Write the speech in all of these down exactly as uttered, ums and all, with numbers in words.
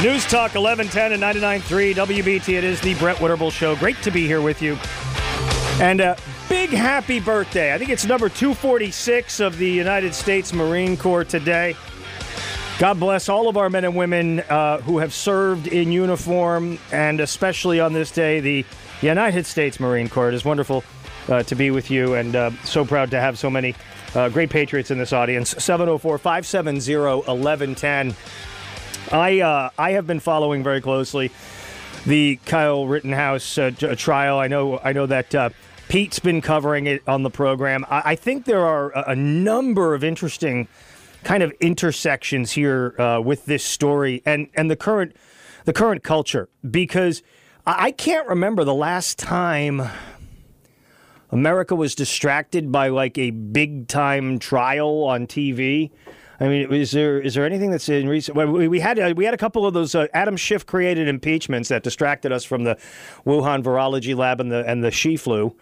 News Talk eleven ten and ninety-nine point three W B T. It is the Brett Winterble Show. Great to be here with you. And a big happy birthday. I think it's number two forty-six of the United States Marine Corps today. God bless all of our men and women uh, who have served in uniform, and especially on this day, the United States Marine Corps. It is wonderful uh, to be with you, and uh, so proud to have so many uh, great patriots in this audience. seven oh four, five seven zero, one one one zero. I uh, I have been following very closely the Kyle Rittenhouse uh, t- trial. I know I know that uh, Pete's been covering it on the program. I, I think there are a, a number of interesting kind of intersections here uh, with this story and, and the current the current culture, because I, I can't remember the last time America was distracted by like a big time trial on T V. I mean, is there is there anything that's in recent? Well, we, we had uh, we had a couple of those uh, Adam Schiff created impeachments that distracted us from the Wuhan virology lab and the and the she flu.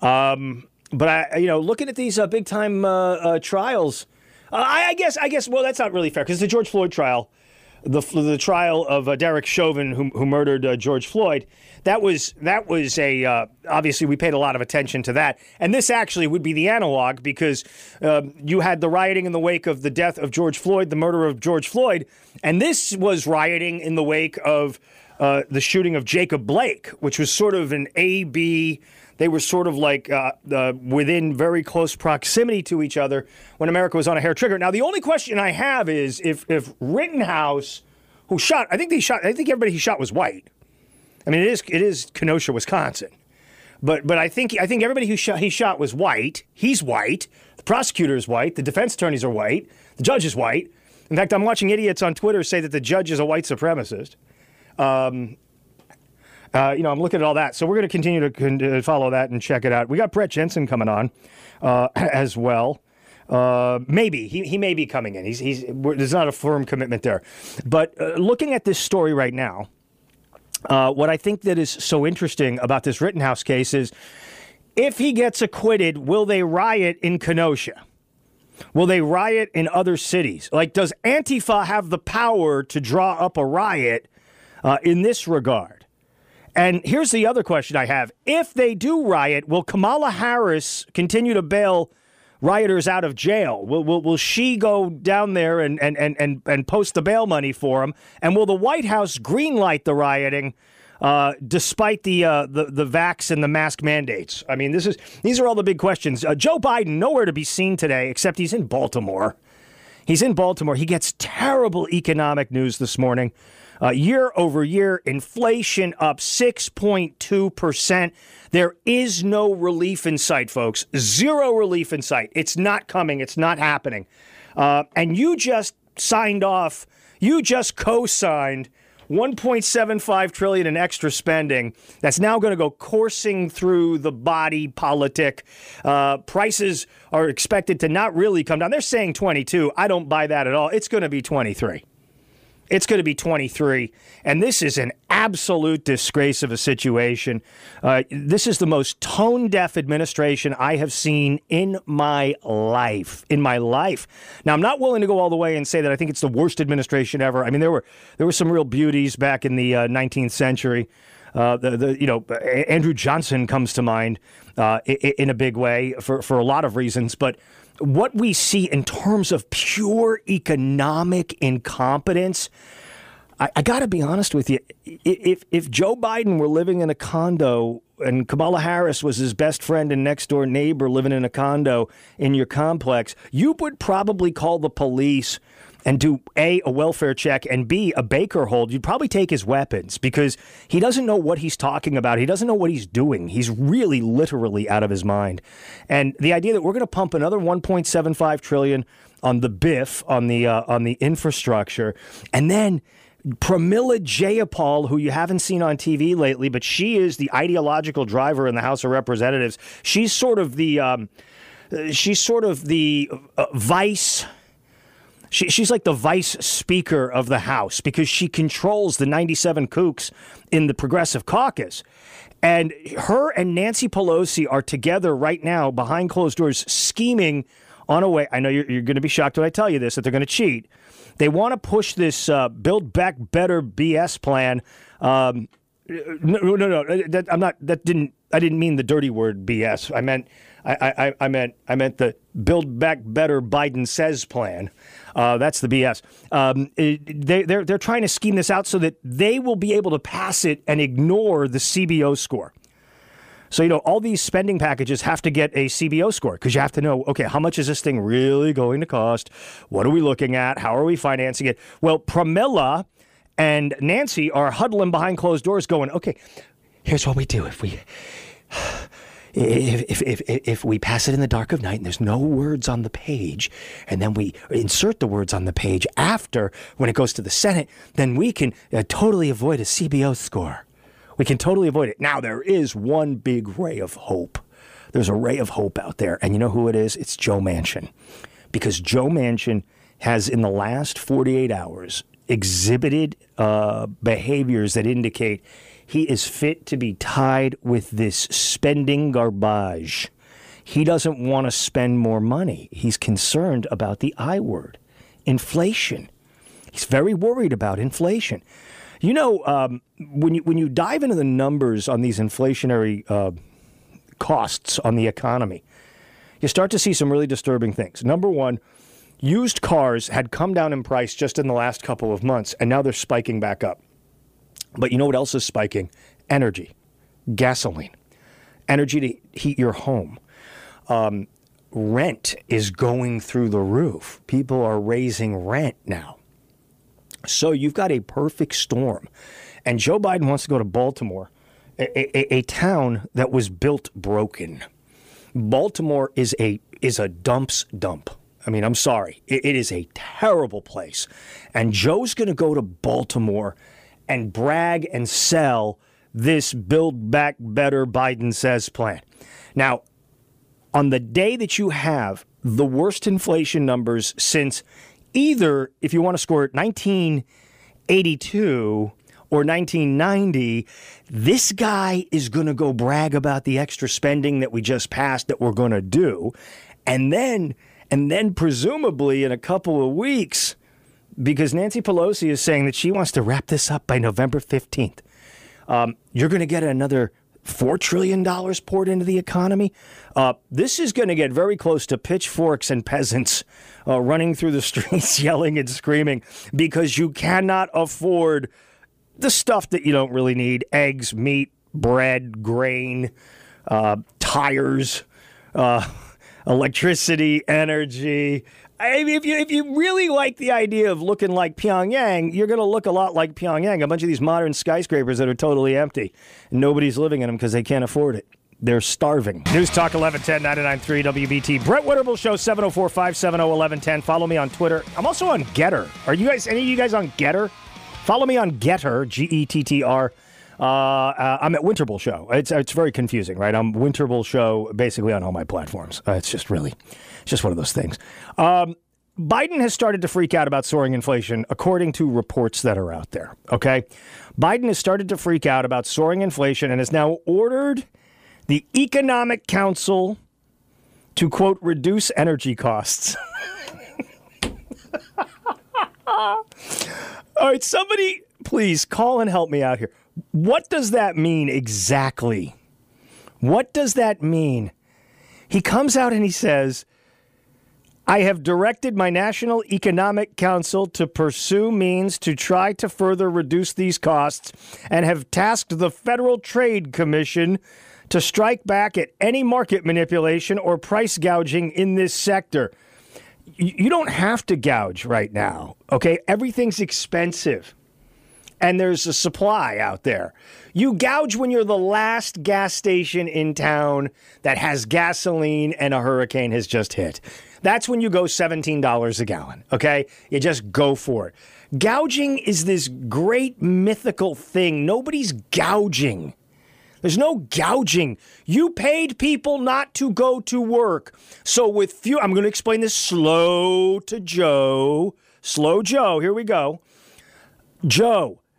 Um, but I, you know, looking at these uh, big time uh, uh, trials, uh, I, I guess I guess well, that's not really fair, because the George Floyd trial, the the trial of uh, Derek Chauvin, who who murdered uh, George Floyd. That was that was a uh, obviously we paid a lot of attention to that, and this actually would be the analog, because uh, you had the rioting in the wake of the death of George Floyd, the murder of George Floyd, and this was rioting in the wake of uh, the shooting of Jacob Blake, which was sort of an A B. They were sort of like uh, uh, within very close proximity to each other when America was on a hair trigger. Now, the only question I have is if if Rittenhouse, who shot, I think they shot, I think everybody he shot was white. I mean, it is it is Kenosha, Wisconsin, but but I think I think everybody who shot he shot was white. He's white. The prosecutor is white. The defense attorneys are white. The judge is white. In fact, I'm watching idiots on Twitter say that the judge is a white supremacist. Um, uh, you know, I'm looking at all that, so we're going to continue to con- follow that and check it out. We got Brett Jensen coming on uh, as well. Uh, maybe he he may be coming in. He's he's there's not a firm commitment there, but uh, looking at this story right now. Uh, what I think that is so interesting about this Rittenhouse case is, if he gets acquitted, will they riot in Kenosha? Will they riot in other cities? Like, does Antifa have the power to draw up a riot uh, in this regard? And here's the other question I have. If they do riot, will Kamala Harris continue to bail rioters out of jail? Will will, will she go down there and, and, and, and, and post the bail money for them? And will the White House greenlight the rioting uh, despite the, uh, the the vax and the mask mandates? I mean, this is these are all the big questions. Uh, Joe Biden, nowhere to be seen today, except he's in Baltimore. He's in Baltimore. He gets terrible economic news this morning. Uh, year over year, inflation up six point two percent. There is no relief in sight, folks. Zero relief in sight. It's not coming. It's not happening. Uh, and you just signed off, you just co-signed one point seven five trillion dollars in extra spending that's now going to go coursing through the body politic. Uh, prices are expected to not really come down. They're saying twenty-two. I don't buy that at all. It's going to be twenty-three. It's going to be twenty-three, and this is an absolute disgrace of a situation. Uh, this is the most tone-deaf administration I have seen in my life. In my life. Now, I'm not willing to go all the way and say that I think it's the worst administration ever. I mean, there were there were some real beauties back in the uh, nineteenth century. Uh, the, the you know Andrew Johnson comes to mind uh, in, in a big way for for a lot of reasons, but what we see in terms of pure economic incompetence, I, I got to be honest with you. If if Joe Biden were living in a condo and Kamala Harris was his best friend and next door neighbor living in a condo in your complex, you would probably call the police and do A, a welfare check, and B, a Baker hold. You'd probably take his weapons, because he doesn't know what he's talking about. He doesn't know what he's doing. He's really literally out of his mind. And the idea that we're going to pump another one point seven five trillion dollars on the B I F, on the uh, on the infrastructure, and then Pramila Jayapal, who you haven't seen on T V lately, but she is the ideological driver in the House of Representatives. She's sort of the um, she's sort of the uh, vice. She, she's like the vice speaker of the House, because she controls the ninety-seven kooks in the Progressive Caucus. And her and Nancy Pelosi are together right now behind closed doors scheming on a way. I know you're, you're going to be shocked when I tell you this, that they're going to cheat. They want to push this uh, Build Back Better B S plan. Um, no, no, no. That, I'm not. That didn't. I didn't mean the dirty word B S. I meant. I, I, I meant. I meant the Build Back Better Biden says plan. Uh, that's the B S. Um, it, they, they're they're trying to scheme this out so that they will be able to pass it and ignore the C B O score. So, you know, all these spending packages have to get a C B O score because you have to know, okay, how much is this thing really going to cost? What are we looking at? How are we financing it? Well, Pramila and Nancy are huddling behind closed doors going, okay, here's what we do. If we if, if, if, if we pass it in the dark of night and there's no words on the page, and then we insert the words on the page after when it goes to the Senate, then we can uh, totally avoid a C B O score. We can totally avoid it. Now, there is one big ray of hope. There's a ray of hope out there. And you know who it is? It's Joe Manchin. Because Joe Manchin has, in the last forty-eight hours, exhibited uh, behaviors that indicate he is fit to be tied with this spending garbage. He doesn't want to spend more money. He's concerned about the I word, inflation. He's very worried about inflation. You know, um, when you when you dive into the numbers on these inflationary uh, costs on the economy, you start to see some really disturbing things. Number one, used cars had come down in price just in the last couple of months, and now they're spiking back up. But you know what else is spiking? Energy, gasoline, energy to heat your home. Um, rent is going through the roof. People are raising rent now. So you've got a perfect storm. And Joe Biden wants to go to Baltimore, a, a, a town that was built broken. Baltimore is a is a dump's dump. I mean, I'm sorry. It, it is a terrible place. And Joe's going to go to Baltimore and brag and sell this Build Back Better Biden says plan. Now, on the day that you have the worst inflation numbers since either, if you want to score nineteen eighty-two or nineteen ninety, this guy is going to go brag about the extra spending that we just passed that we're going to do. And then, and then presumably in a couple of weeks, because Nancy Pelosi is saying that she wants to wrap this up by November fifteenth, um, you're going to get another four trillion dollars poured into the economy. Uh, this is going to get very close to pitchforks and peasants uh, running through the streets yelling and screaming because you cannot afford the stuff that you don't really need: eggs, meat, bread, grain, uh, tires, uh, electricity, energy. I mean, if you if you really like the idea of looking like Pyongyang, you're going to look a lot like Pyongyang. A bunch of these modern skyscrapers that are totally empty. And nobody's living in them because they can't afford it. They're starving. News Talk eleven ten, ninety-nine point three W B T. Brett Winterble Show, seven oh four, five seven oh, eleven ten. Follow me on Twitter. I'm also on Getter. Are you guys, any of you guys on Getter? Follow me on Getter, G E T T R. Uh, uh, I'm at Winterble Show. It's it's very confusing, right? I'm Winterble Show basically on all my platforms. Uh, it's just really, it's just one of those things. Um, Biden has started to freak out about soaring inflation, according to reports that are out there, okay? Biden has started to freak out about soaring inflation and has now ordered the Economic Council to, quote, reduce energy costs. All right, somebody please call and help me out here. What does that mean exactly? What does that mean? He comes out and he says, I have directed my National Economic Council to pursue means to try to further reduce these costs and have tasked the Federal Trade Commission to strike back at any market manipulation or price gouging in this sector. You don't have to gouge right now, okay? Everything's expensive. And there's a supply out there. You gouge when you're the last gas station in town that has gasoline and a hurricane has just hit. That's when you go seventeen dollars a gallon, okay? You just go for it. Gouging is this great mythical thing. Nobody's gouging. There's no gouging. You paid people not to go to work. So with few, I'm going to explain this slow to Joe. Slow Joe, here we go. Joe,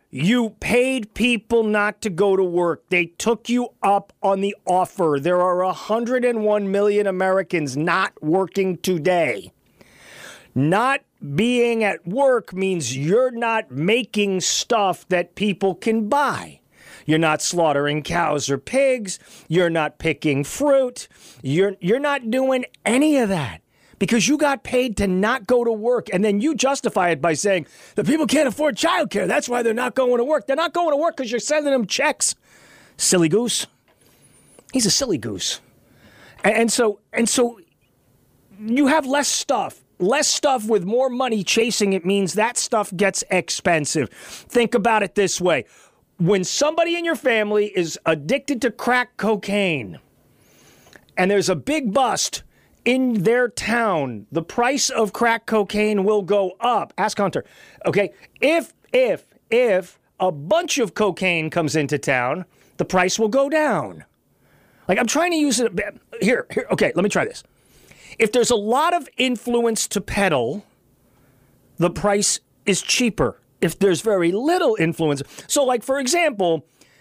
You paid people not to go to work. They took you up on the offer. There are one hundred one million Americans not working today. Not being at work means you're not making stuff that people can buy. You're not slaughtering cows or pigs. You're not picking fruit. You're, you're not doing any of that. Because you got paid to not go to work, and then you justify it by saying the people can't afford childcare. That's why they're not going to work. They're not going to work because you're sending them checks. Silly goose. He's a silly goose. And, and so, and so, you have less stuff. Less stuff with more money chasing it means that stuff gets expensive. Think about it this way: when somebody in your family is addicted to crack cocaine, and there's a big bust in their town, the price of crack cocaine will go up. Ask Hunter. Okay, if, if, if a bunch of cocaine comes into town, the price will go down. Like, I'm trying to use it. Here, here, okay, let me try this. If there's a lot of influence to peddle, the price is cheaper. If there's very little influence. So, like, for example,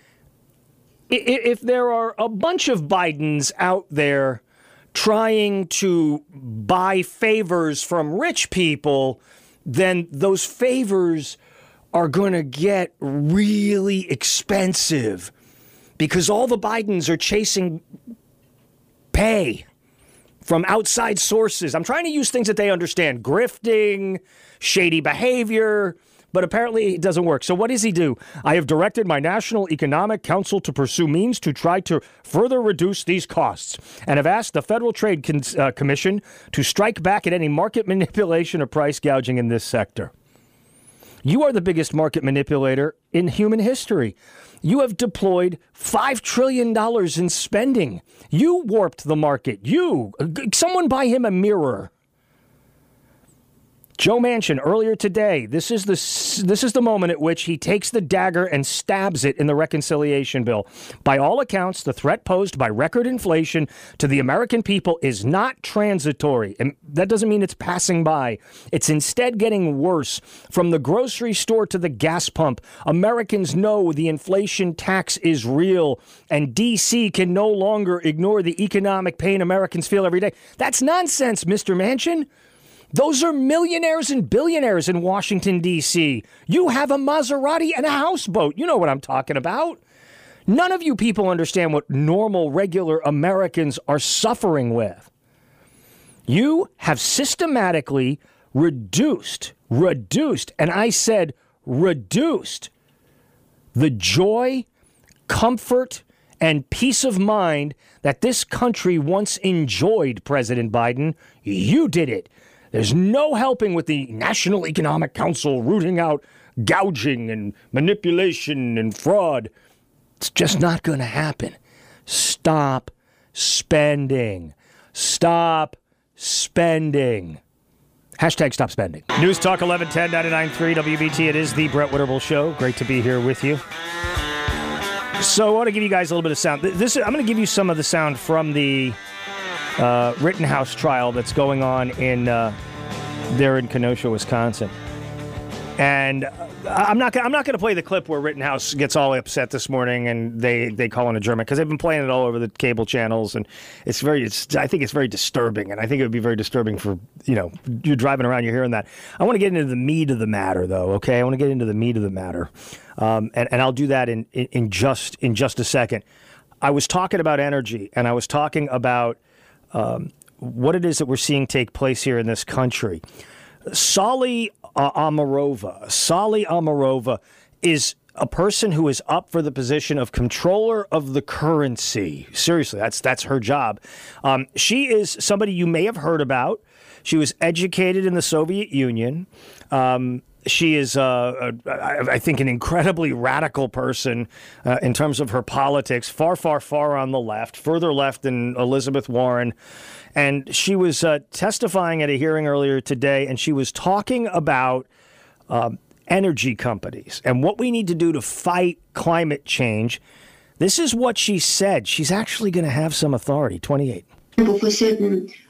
if there are a bunch of Bidens out there trying to buy favors from rich people, then those favors are going to get really expensive because all the Bidens are chasing pay from outside sources. I'm trying to use things that they understand: grifting, shady behavior. But apparently it doesn't work. So what does he do? I have directed my National Economic Council to pursue means to try to further reduce these costs, and have asked the Federal Trade Con- uh, Commission to strike back at any market manipulation or price gouging in this sector. You are the biggest market manipulator in human history. You have deployed five trillion dollars in spending. You warped the market. You, someone buy him a mirror. Joe Manchin, earlier today, this is the this is the moment at which he takes the dagger and stabs it in the reconciliation bill. By all accounts, the threat posed by record inflation to the American people is not transitory. And that doesn't mean it's passing by. It's instead getting worse. From the grocery store to the gas pump, Americans know the inflation tax is real, and D C can no longer ignore the economic pain Americans feel every day. That's nonsense, Mister Manchin. Those are millionaires and billionaires in Washington, D C. You have a Maserati and a houseboat. You know what I'm talking about. None of you people understand what normal, regular Americans are suffering with. You have systematically reduced, reduced, and I said reduced the joy, comfort, and peace of mind that this country once enjoyed, President Biden. You did it. There's no helping with the National Economic Council rooting out gouging and manipulation and fraud. It's just not going to happen. Stop spending. Stop spending. Hashtag stop spending. News Talk eleven ten, ninety-nine point three W B T. It is the Brett Winterble Show. Great to be here with you. So I want to give you guys a little bit of sound. This I'm going to give you some of the sound from the uh, Rittenhouse trial that's going on in uh, there in Kenosha, Wisconsin. And uh, I'm not I'm not going to play the clip where Rittenhouse gets all upset this morning and they, they call an adjournment, because they've been playing it all over the cable channels, and it's very it's I think it's very disturbing, and I think it would be very disturbing for, you know, you're driving around, you're hearing that. I want to get into the meat of the matter, though. Okay, I want to get into the meat of the matter, um, and and I'll do that in, in in just in just a second. I was talking about energy, and I was talking about um, what it is that we're seeing take place here in this country. Saule uh, Omarova. Saule Omarova is a person who is up for the position of controller of the currency. Seriously, that's that's her job. Um, she is somebody you may have heard about. She was educated in the Soviet Union. Um, she is, uh, a, I think, an incredibly radical person uh, in terms of her politics, far, far, far on the left, further left than Elizabeth Warren. And she was uh, testifying at a hearing earlier today, and she was talking about um, energy companies and what we need to do to fight climate change. This is what she said. She's actually going to have some authority. twenty-eight. For certain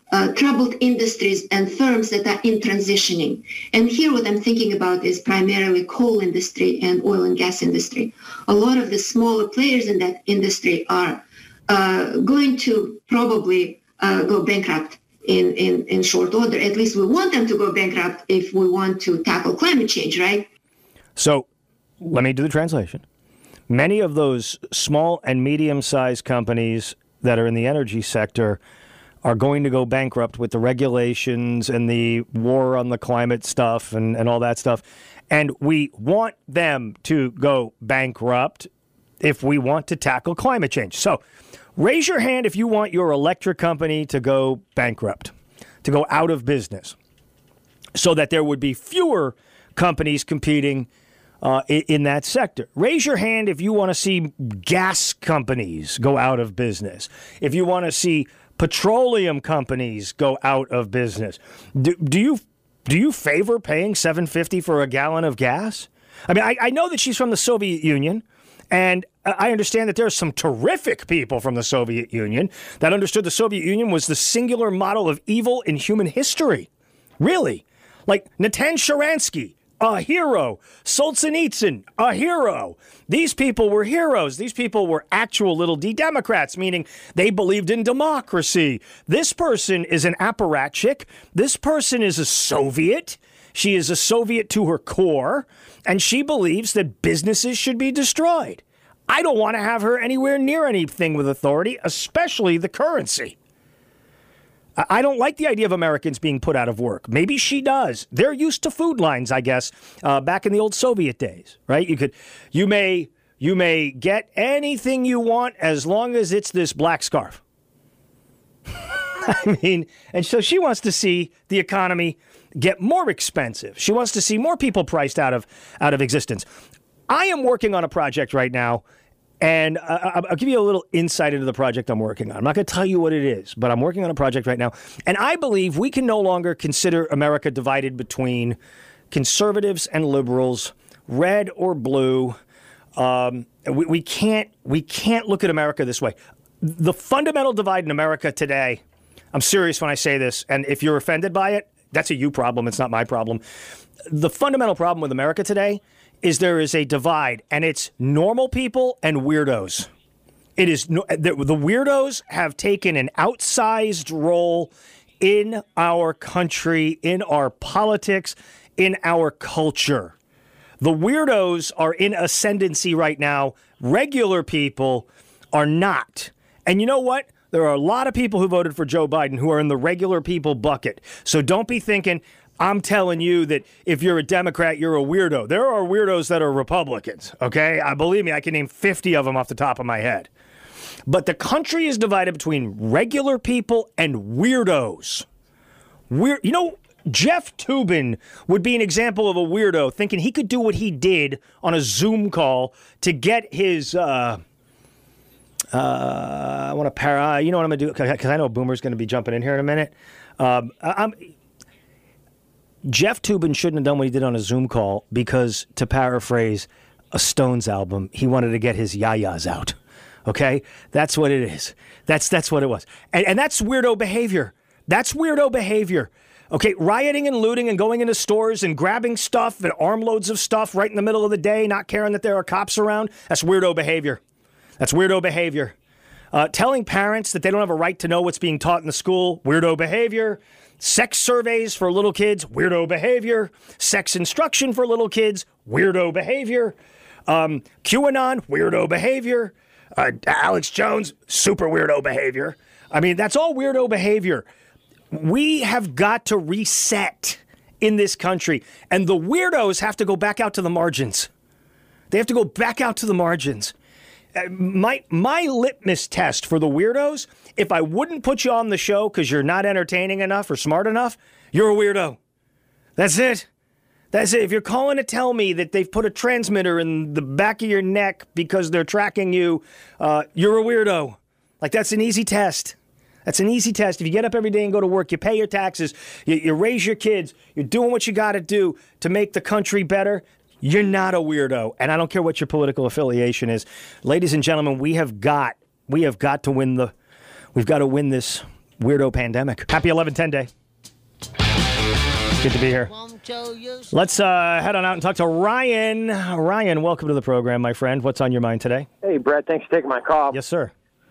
uh, troubled industries and firms that are in transitioning. And here what I'm thinking about is primarily coal industry and oil and gas industry. A lot of the smaller players in that industry are uh, going to probably uh, go bankrupt in, in, in short order. At least we want them to go bankrupt if we want to tackle climate change, right? So let me do the translation. Many of those small and medium-sized companies that are in the energy sector are going to go bankrupt with the regulations and the war on the climate stuff and, and all that stuff. And we want them to go bankrupt if we want to tackle climate change. So raise your hand if you want your electric company to go bankrupt, to go out of business, so that there would be fewer companies competing Uh, in, in that sector. Raise your hand if you want to see gas companies go out of business. If you want to see petroleum companies go out of business. Do, do you do you favor paying seven dollars and fifty cents for a gallon of gas? I mean, I, I know that she's from the Soviet Union, and I understand that there are some terrific people from the Soviet Union that understood the Soviet Union was the singular model of evil in human history. Really. Like Natan Sharansky, a hero. Solzhenitsyn, a hero. These people were heroes. These people were actual little D Democrats, meaning they believed in democracy. This person is an apparatchik. This person is a Soviet. She is a Soviet to her core, and she believes that businesses should be destroyed. I don't want to have her anywhere near anything with authority, especially the currency. I don't like the idea of Americans being put out of work. Maybe she does. They're used to food lines, I guess, uh, back in the old Soviet days, right? You could, you may, you may get anything you want as long as it's this black scarf. I mean, and so she wants to see the economy get more expensive. She wants to see more people priced out of out of existence. I am working on a project right now. And uh, I'll give you a little insight into the project I'm working on. I'm not going to tell you what it is, but I'm working on a project right now. And I believe we can no longer consider America divided between conservatives and liberals, red or blue. Um, we, we can't we can't look at America this way. The fundamental divide in America today, I'm serious when I say this, and if you're offended by it, that's a you problem. It's not my problem. The fundamental problem with America today is there is a divide, and it's normal people and weirdos. It is no, the, the weirdos have taken an outsized role in our country, in our politics, in our culture. The weirdos are in ascendancy right now. Regular people are not. And you know what? There are a lot of people who voted for Joe Biden who are in the regular people bucket. So don't be thinking, I'm telling you that if you're a Democrat, you're a weirdo. There are weirdos that are Republicans, okay? I believe me, I can name fifty of them off the top of my head. But the country is divided between regular people and weirdos. Weir- you know, Jeff Toobin would be an example of a weirdo thinking he could do what he did on a Zoom call to get his, uh, uh, I want to para, you know what I'm going to do? Because I know Boomer's going to be jumping in here in a minute. Um, I'm... Jeff Toobin shouldn't have done what he did on a Zoom call because, to paraphrase a Stones album, he wanted to get his yayas out. Okay? That's what it is. That's that's what it was. And, and that's weirdo behavior. That's weirdo behavior. Okay? Rioting and looting and going into stores and grabbing stuff and armloads of stuff right in the middle of the day, not caring that there are cops around, that's weirdo behavior. That's weirdo behavior. Uh, telling parents that they don't have a right to know what's being taught in the school, weirdo behavior. Sex surveys for little kids, weirdo behavior. Sex instruction for little kids, weirdo behavior. Um, QAnon, weirdo behavior. Uh, Alex Jones, super weirdo behavior. I mean, that's all weirdo behavior. We have got to reset in this country, and the weirdos have to go back out to the margins. They have to go back out to the margins. My my litmus test for the weirdos, if I wouldn't put you on the show because you're not entertaining enough or smart enough, you're a weirdo. That's it. That's it. If you're calling to tell me that they've put a transmitter in the back of your neck because they're tracking you, uh, you're a weirdo. Like, that's an easy test. That's an easy test. If you get up every day and go to work, you pay your taxes, you, you raise your kids, you're doing what you got to do to make the country better, you're not a weirdo, and I don't care what your political affiliation is. Ladies and gentlemen, we have got we have got to win the we've got to win this weirdo pandemic. Happy eleven ten day. Good to be here. Let's uh, head on out and talk to Ryan. Ryan, welcome to the program, my friend. What's on your mind today? Hey, Brett, thanks for taking my call. Yes, sir.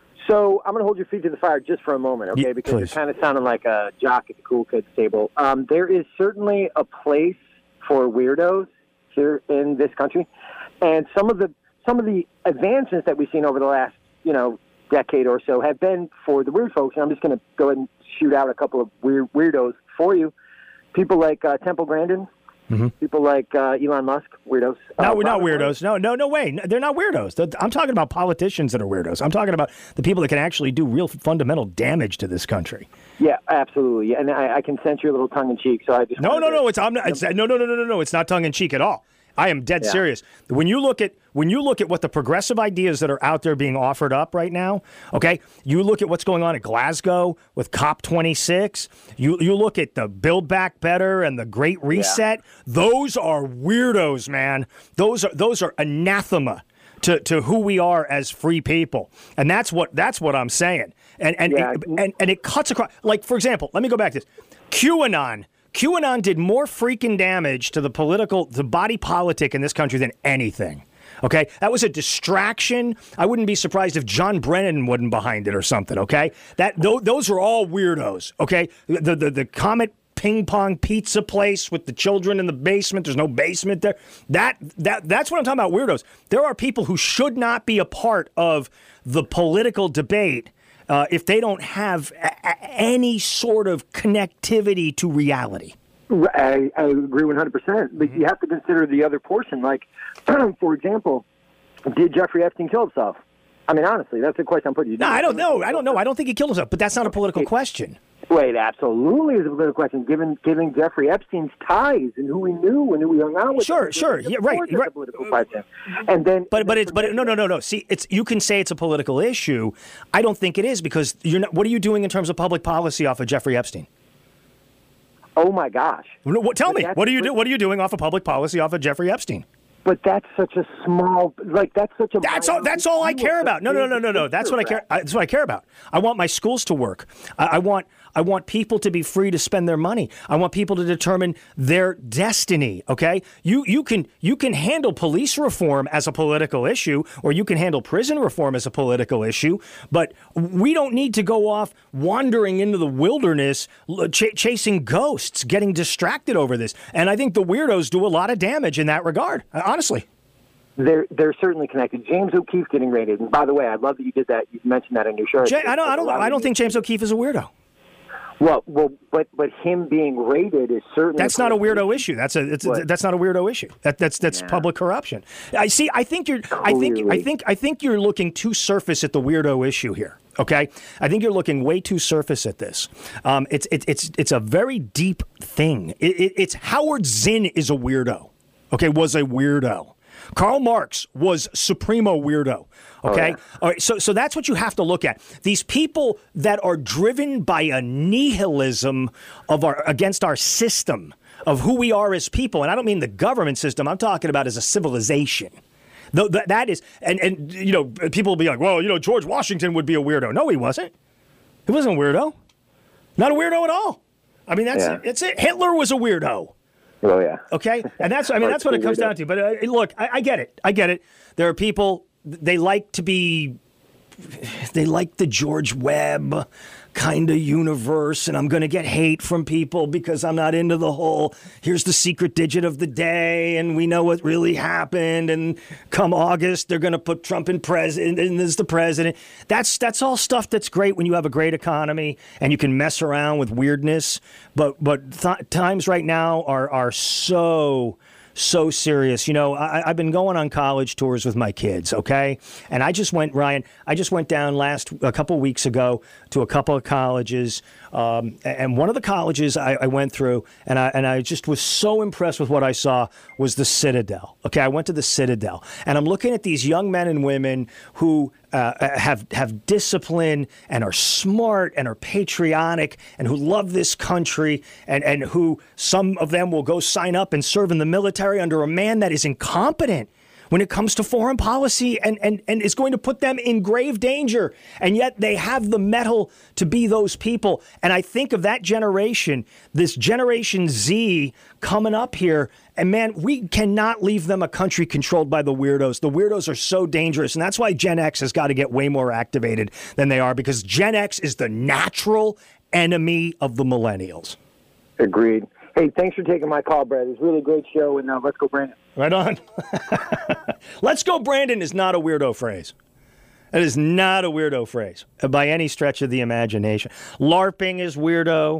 So I'm going to hold your feet to the fire just for a moment, okay? Yeah, because please. you're kind of sounding like a jock at the cool kids table. Um, there is certainly a place for weirdos here in this country, and some of the some of the advancements that we've seen over the last, you know, decade or so have been for the weird folks. And I'm just going to go ahead and shoot out a couple of weird weirdos for you. People like uh, Temple Grandin. Mm-hmm. People like uh, Elon Musk, weirdos. No, uh, we're not Robert weirdos. No, no, no way. No, they're not weirdos. They're- I'm talking about politicians that are weirdos. I'm talking about the people that can actually do real fundamental damage to this country. Yeah, absolutely. Yeah, and I, I can sense your little tongue in cheek. So I just No, wanted no, to- no. It's, I'm not, it's no, no, no, no, no, no. It's not tongue in cheek at all. I am dead Yeah. serious. When you look at when you look at what the progressive ideas that are out there being offered up right now, okay, you look at what's going on at Glasgow with COP twenty-six. You you look at the Build Back Better and the Great Reset. Those are weirdos, man. Those are those are anathema to, to who we are as free people, and that's what that's what I'm saying. And and Yeah. it, and and it cuts across. Like, for example, let me go back to this. QAnon. QAnon did more freaking damage to the political, the body politic in this country than anything. Okay? That was a distraction. I wouldn't be surprised if John Brennan wasn't behind it or something, okay? That th- those are all weirdos, okay? The, the the Comet ping pong pizza place with the children in the basement. There's no basement there. That that that's what I'm talking about, weirdos. There are people who should not be a part of the political debate Uh, if they don't have a- a- any sort of connectivity to reality. I, I agree one hundred percent. But you have to consider the other portion. Like, for example, did Jeffrey Epstein kill himself? I mean, honestly, that's the question I'm putting you. No, I don't know. I don't know. I don't think he killed himself, but that's not a political question. Wait, absolutely is a political question. Given given Jeffrey Epstein's ties and who he knew and who he hung out with. Sure, sure. Yeah, right, It's a right. political question. And then, But but it's but no no no no. See, it's you can say it's a political issue. I don't think it is because you're not. What are you doing in terms of public policy off of Jeffrey Epstein? Oh my gosh! No, what, tell But me, that's- what are you do? What are you doing off of public policy off of Jeffrey Epstein? But that's such a small, like that's such a. That's all. That's all I care about. No, no, no, no, no. That's what I care. I, that's what I care about. I want my schools to work. I, I want. I want people to be free to spend their money. I want people to determine their destiny. Okay. You you can you can handle police reform as a political issue, or you can handle prison reform as a political issue. But we don't need to go off wandering into the wilderness, ch- chasing ghosts, getting distracted over this. And I think the weirdos do a lot of damage in that regard. Honestly. They're they're certainly connected. James O'Keefe getting raided. And by the way, I love that you did that. You mentioned that in your show. Jay, I don't. I don't. I don't think James O'Keefe is a weirdo. Well, well, but but him being raided is certainly. That's not a weirdo issue. That's a. It's, What? that's not a weirdo issue. That that's that's Yeah. public corruption. I see. I think you're. I think. I Clearly. think. I think you're looking too surface at the weirdo issue here. Okay. I think you're looking way too surface at this. Um, it's it's it's it's a very deep thing. It, it, it's Howard Zinn is a weirdo. Okay, was a weirdo. Karl Marx was supremo weirdo. Okay, yeah. all right. So, so that's what you have to look at. These people that are driven by a nihilism of our against our system of who we are as people, and I don't mean the government system. I'm talking about as a civilization. Th- th- that is, and and you know, people will be like, well, you know, George Washington would be a weirdo. No, he wasn't. He wasn't a weirdo. Not a weirdo at all. I mean, that's Yeah. it's it. Hitler was a weirdo. Oh yeah. Okay, and that's I mean that's what it comes down to. But uh, look, I, I get it. I get it. There are people they like to be, they like the George Webb kind of universe, and I'm going to get hate from people because I'm not into the whole. Here's the secret digit of the day, and we know what really happened. And come August, they're going to put Trump in president, and as the president. That's that's all stuff that's great when you have a great economy and you can mess around with weirdness. But but th- times right now are are so. So serious. You know, I, I've been going on college tours with my kids, okay? And I just went, Ryan, I just went down last, a couple weeks ago to a couple of colleges. Um, and one of the colleges I, I went through, and I, and I just was so impressed with what I saw, was the Citadel. Okay, I went to the Citadel. And I'm looking at these young men and women who uh, have have discipline and are smart and are patriotic and who love this country and, and who some of them will go sign up and serve in the military under a man that is incompetent. when it comes to foreign policy, and, and, and is going to put them in grave danger. And yet they have the mettle to be those people. And I think of that generation, this Generation Z coming up here. And man, we cannot leave them a country controlled by the weirdos. The weirdos are so dangerous. And that's why Gen X has got to get way more activated than they are, because Gen X is the natural enemy of the millennials. Agreed. Hey, thanks for taking my call, Brad. It's a really great show, and uh, let's go, Brandon. Right on. Let's go, Brandon is not a weirdo phrase. It is not a weirdo phrase by any stretch of the imagination. LARPing is weirdo.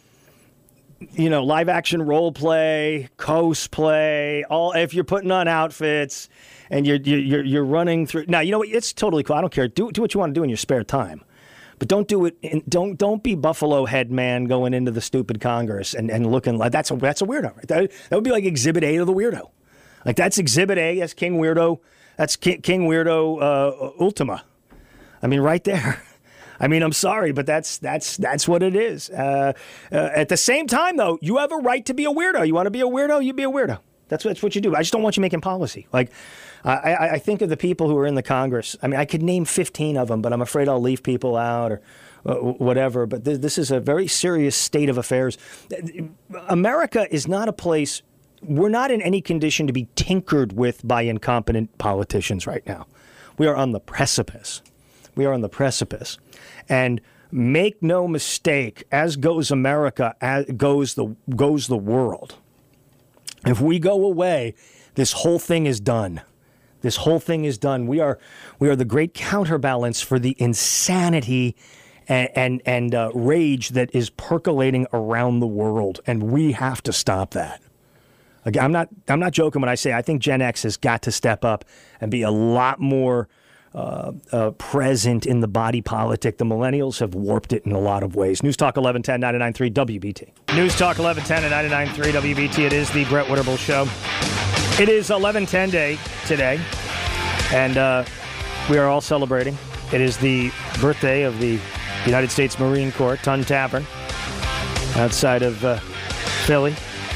You know, live action role play, cosplay, all if you're putting on outfits and you're you're you're running through. Now, you know what? It's totally cool. I don't care. Do do what you want to do in your spare time. But don't do it. In, don't don't be Buffalo Head Man going into the stupid Congress and, and looking like that's a that's a weirdo. Right? That, that would be like Exhibit A to the weirdo. Like that's Exhibit A. That's King Weirdo. That's King, King Weirdo uh, Ultima. I mean, right there. I mean, I'm sorry, but that's that's that's what it is. Uh, uh, at the same time, though, you have a right to be a weirdo. You want to be a weirdo, you be a weirdo. That's what, that's what you do. I just don't want you making policy. Like, I, I think of the people who are in the Congress. I mean, I could name fifteen of them, but I'm afraid I'll leave people out or uh, whatever. But th- this is a very serious state of affairs. America is not a place. We're not in any condition to be tinkered with by incompetent politicians right now. We are on the precipice. We are on the precipice. And make no mistake, as goes America, as goes the goes the world. If we go away, this whole thing is done. This whole thing is done. We are we are the great counterbalance for the insanity and and, and uh, rage that is percolating around the world, and we have to stop that. Again, I'm not I'm not joking when I say I think Gen X has got to step up and be a lot more uh, uh, present in the body politic. The millennials have warped it in a lot of ways. News Talk eleven ten, ninety-nine point three W B T. News Talk eleven ten and ninety-nine point three W B T. It is the Brett Winterble Show. It is eleven ten day today, and uh, we are all celebrating. It is the birthday of the United States Marine Corps, Ton Tavern, outside of uh, Philly.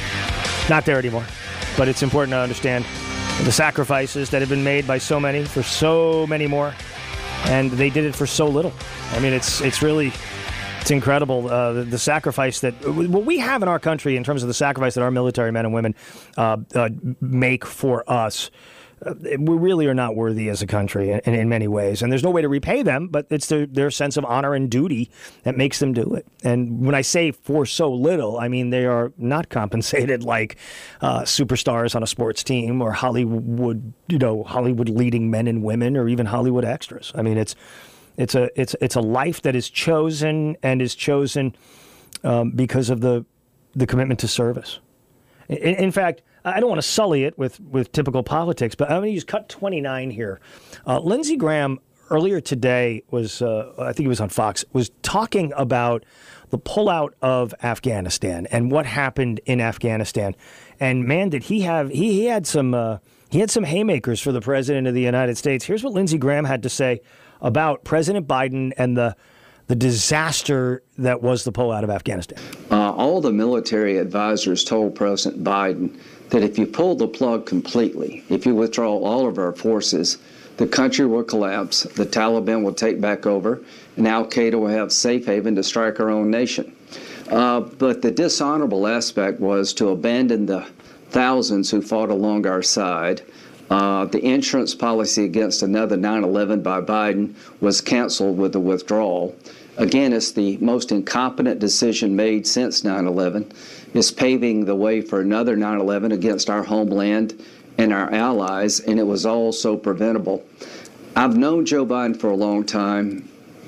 Not there anymore, but it's important to understand the sacrifices that have been made by so many for so many more, and they did it for so little. I mean, it's it's really it's incredible uh, the, the sacrifice that what we have in our country in terms of the sacrifice that our military men and women uh, uh, make for us. Uh, we really are not worthy as a country in, in many ways, and there's no way to repay them, but it's their, their sense of honor and duty that makes them do it. And when I say for so little, I mean they are not compensated like uh, superstars on a sports team or Hollywood, you know, Hollywood leading men and women, or even Hollywood extras. I mean, it's it's a it's it's a life that is chosen and is chosen um, because of the the commitment to service. In, in fact, I don't want to sully it with, with typical politics, but I'm going to use cut twenty-nine here. Uh, Lindsey Graham earlier today was, uh, I think he was on Fox, was talking about the pullout of Afghanistan and what happened in Afghanistan. And man, did he have he, he had some uh, he had some haymakers for the president of the United States. Here's what Lindsey Graham had to say about President Biden and the the disaster that was the pullout of Afghanistan. Uh, all the military advisors told President Biden that if you pull the plug completely, if you withdraw all of our forces, the country will collapse, the Taliban will take back over, and al-Qaeda will have safe haven to strike our own nation. Uh, but the dishonorable aspect was to abandon the thousands who fought along our side. Uh, the insurance policy against another nine eleven by Biden was canceled with the withdrawal. Again, it's the most incompetent decision made since nine eleven. It's paving the way for another nine eleven against our homeland and our allies, and it was all so preventable. I've known Joe Biden for a long time.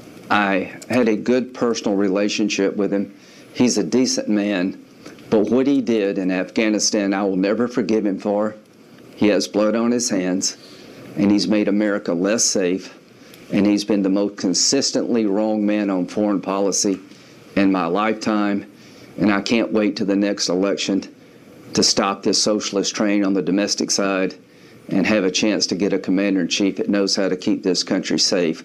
I had a good personal relationship with him. He's a decent man, but what he did in Afghanistan, I will never forgive him for. He has blood on his hands, and he's made America less safe, and he's been the most consistently wrong man on foreign policy in my lifetime, and I can't wait to the next election to stop this socialist train on the domestic side and have a chance to get a commander-in-chief that knows how to keep this country safe.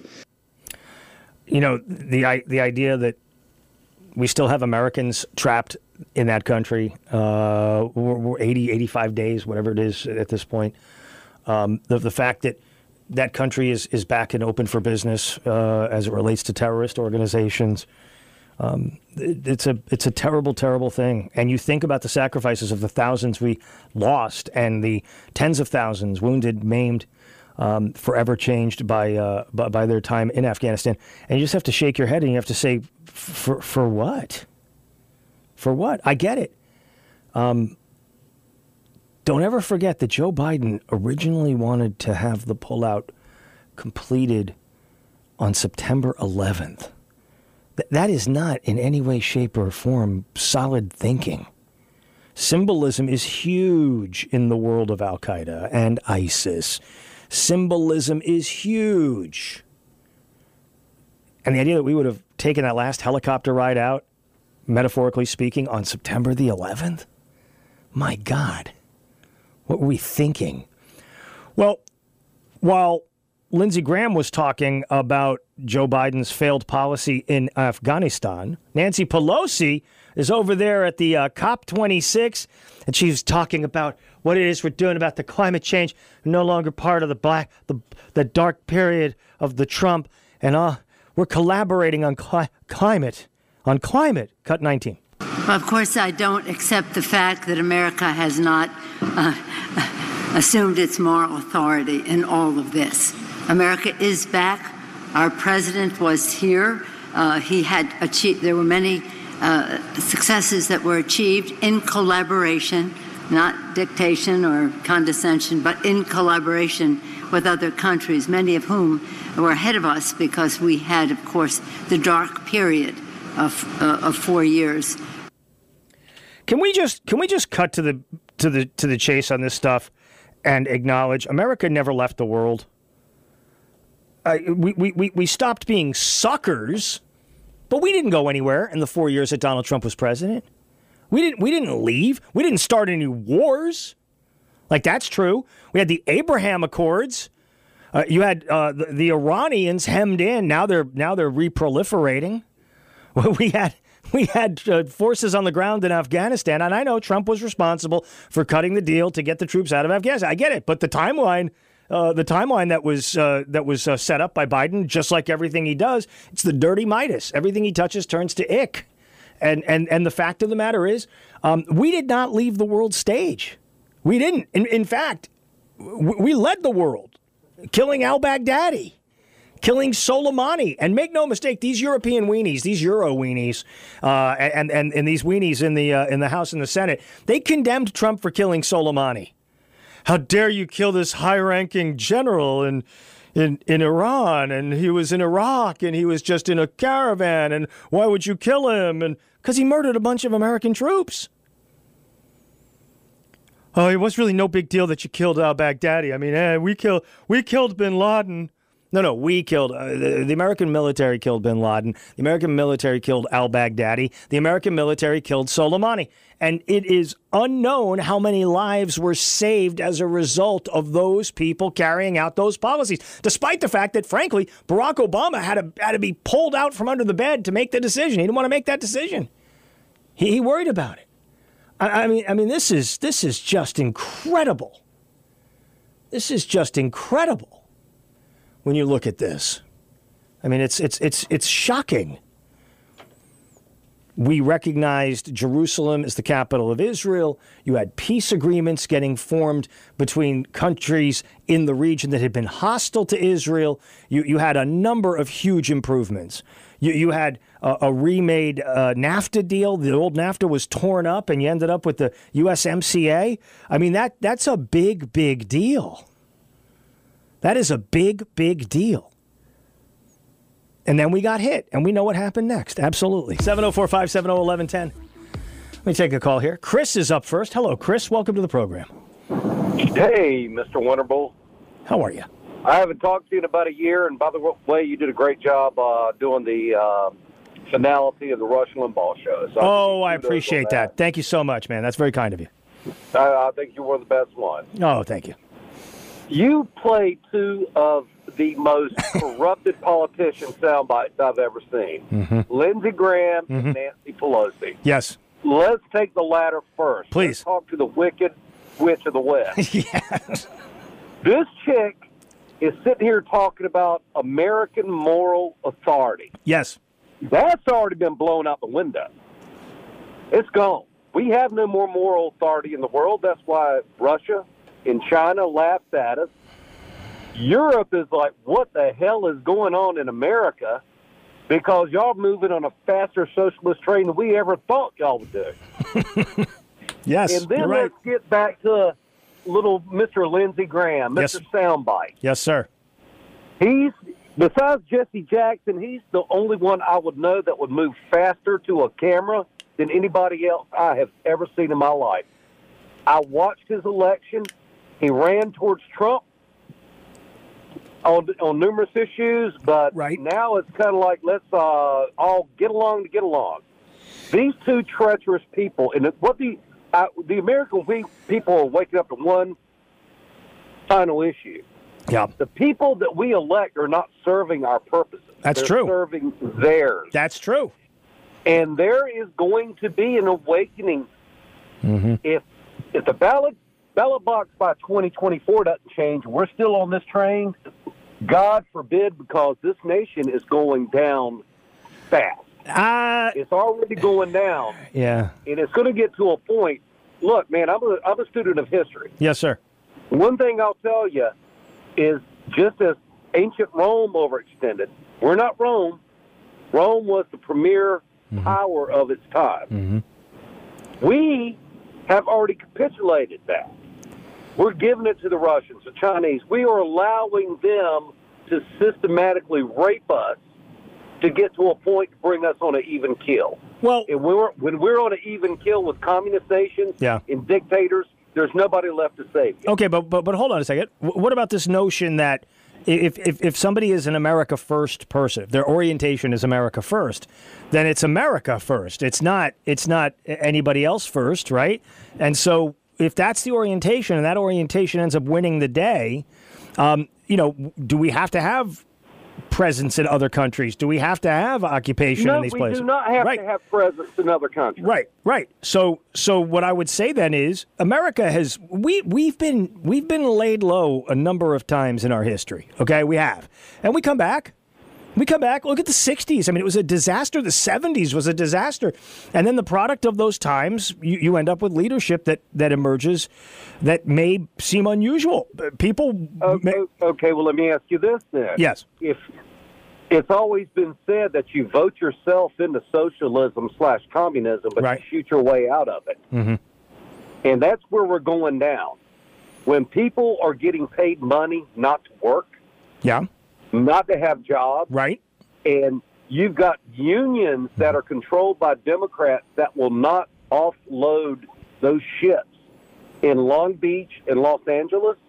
You know, the the idea that we still have Americans trapped in that country, uh, we're, we're eighty, eighty-five days, whatever it is at this point. Um, the, the fact that that country is, is back and open for business uh, as it relates to terrorist organizations. Um, it, it's a it's a terrible, terrible thing. And you think about the sacrifices of the thousands we lost and the tens of thousands wounded, maimed, um, forever changed by, uh, by by their time in Afghanistan. And you just have to shake your head and you have to say, for for what? For what? I get it. Um, don't ever forget that Joe Biden originally wanted to have the pullout completed on September eleventh. Th- that is not in any way, shape, or form solid thinking. Symbolism is huge in the world of Al-Qaeda and ISIS. Symbolism is huge. And the idea that we would have taken that last helicopter ride out, metaphorically speaking, on September the eleventh? My God. What were we thinking? Well, while Lindsey Graham was talking about Joe Biden's failed policy in Afghanistan, Nancy Pelosi is over there at the uh, COP twenty-six, and she's talking about what it is we're doing about the climate change. We're no longer part of the black, the, the dark period of the Trump, and uh, we're collaborating on cli- climate, on climate. Cut nineteen. Of course, I don't accept the fact that America has not uh, assumed its moral authority in all of this. America is back. Our president was here. Uh, he had achieved, there were many uh, successes that were achieved in collaboration, not dictation or condescension, but in collaboration with other countries, many of whom were ahead of us because we had, of course, the dark period of, uh, of four years. Can we just can we just cut to the to the to the chase on this stuff and acknowledge America never left the world? Uh, we, we, we, we stopped being suckers, but we didn't go anywhere in the four years that Donald Trump was president. We didn't we didn't leave. We didn't start any wars. Like, that's true. We had the Abraham Accords. Uh, you had uh, the, the Iranians hemmed in. Now they're now they're reproliferating. We had we had uh, forces on the ground in Afghanistan, and I know Trump was responsible for cutting the deal to get the troops out of Afghanistan. I get it, but the timeline, uh, the timeline that was uh, that was uh, set up by Biden, just like everything he does, it's the dirty Midas. Everything he touches turns to ick. And and and the fact of the matter is, um, we did not leave the world stage. We didn't. In, in fact, w- we led the world, killing al-Baghdadi, killing Soleimani. And make no mistake, these European weenies, these Euro weenies, uh, and, and, and these weenies in the uh, in the House and the Senate, they condemned Trump for killing Soleimani. How dare you kill this high-ranking general in, in in Iran, and he was in Iraq, and he was just in a caravan, and why would you kill him? And because he murdered a bunch of American troops. Oh, it was really no big deal that you killed al-Baghdadi. I mean, eh, we kill we killed bin Laden. No, no, we killed, uh, the, the American military killed bin Laden. The American military killed al-Baghdadi. The American military killed Soleimani. And it is unknown how many lives were saved as a result of those people carrying out those policies, despite the fact that, frankly, Barack Obama had to, had to be pulled out from under the bed to make the decision. He didn't want to make that decision. He, he worried about it. I, I mean, I mean, this is this is just incredible. This is just incredible. When you look at this, I mean, it's it's it's it's shocking. We recognized Jerusalem as the capital of Israel. You had peace agreements getting formed between countries in the region that had been hostile to Israel. You you had a number of huge improvements. You you had a, a remade uh, NAFTA deal. The old NAFTA was torn up, and you ended up with the U S M C A. I mean, that that's a big, big deal. That is a big, big deal. And then we got hit, and we know what happened next. Absolutely. seven oh four, five seven oh, one one one oh. Let me take a call here. Chris is up first. Hello, Chris. Welcome to the program. Hey, Mister Winterbull. How are you? I haven't talked to you in about a year, and by the way, you did a great job uh, doing the uh, finality of the Rush Limbaugh show. So oh, I, I appreciate that. that. Thank you so much, man. That's very kind of you. I, I think you were the best one. Oh, thank you. You played two of the most corrupted politician sound bites I've ever seen. Mm-hmm. Lindsey Graham mm-hmm. and Nancy Pelosi. Yes. Let's take the latter first. Please. Let's talk to the wicked witch of the West. Yes. This chick is sitting here talking about American moral authority. Yes. That's already been blown out the window. It's gone. We have no more moral authority in the world. That's why Russia and China laughed at us. Europe is like, what the hell is going on in America? Because y'all moving on a faster socialist train than we ever thought y'all would do. Yes, and then you're right. let's get back to little Mister Lindsey Graham, Mister Yes. Soundbite. Yes, sir. He's, besides Jesse Jackson, he's the only one I would know that would move faster to a camera than anybody else I have ever seen in my life. I watched his election. He ran towards Trump on on numerous issues, but Right. now it's kind of like, let's uh, all get along to get along. These two treacherous people, and what the uh, the American we, people are waking up to one final issue. Yeah, The people that we elect are not serving our purposes. That's They're true. serving theirs. that's true. And there is going to be an awakening Mm-hmm. if if the ballot ballot box by twenty twenty-four doesn't change. We're still on this train. God forbid, because this nation is going down fast. Uh, It's already going down, yeah. and it's going to get to a point. Look, man, I'm a, I'm a student of history. Yes, sir. One thing I'll tell you is just as ancient Rome overextended, we're not Rome. Rome was the premier Mm-hmm. power of its time. We have already capitulated that. We're giving it to the Russians, the Chinese. We are allowing them to systematically rape us to get to a point to bring us on an even kill. Well, And when we're, when we're on an even kill with communist nations Yeah. and dictators, there's nobody left to save you. okay, but but but hold on a second. W- What about this notion that if if if somebody is an America first person, if their orientation is America first, then it's America first. It's not it's not anybody else first, right? And so if that's the orientation and that orientation ends up winning the day, um, you know, do we have to have presence in other countries? Do we have to have occupation No, in these we places? do not have right. to have presence in other countries. Right, right. So, so what I would say then is, America has we we've been we've been laid low a number of times in our history. Okay, we have, and we come back. We come back. Look at the sixties. I mean, it was a disaster. The seventies was a disaster, and then the product of those times, you, you end up with leadership that that emerges that may seem unusual. People. O- may, o- Okay, well, let me ask you this then. yes. If it's always been said that you vote yourself into socialism slash communism, but Right. you shoot your way out of it. Mm-hmm. And that's where we're going down. When people are getting paid money not to work, Yeah. not to have jobs, Right. and you've got unions that are controlled by Democrats that will not offload those ships in Long Beach and Los Angeles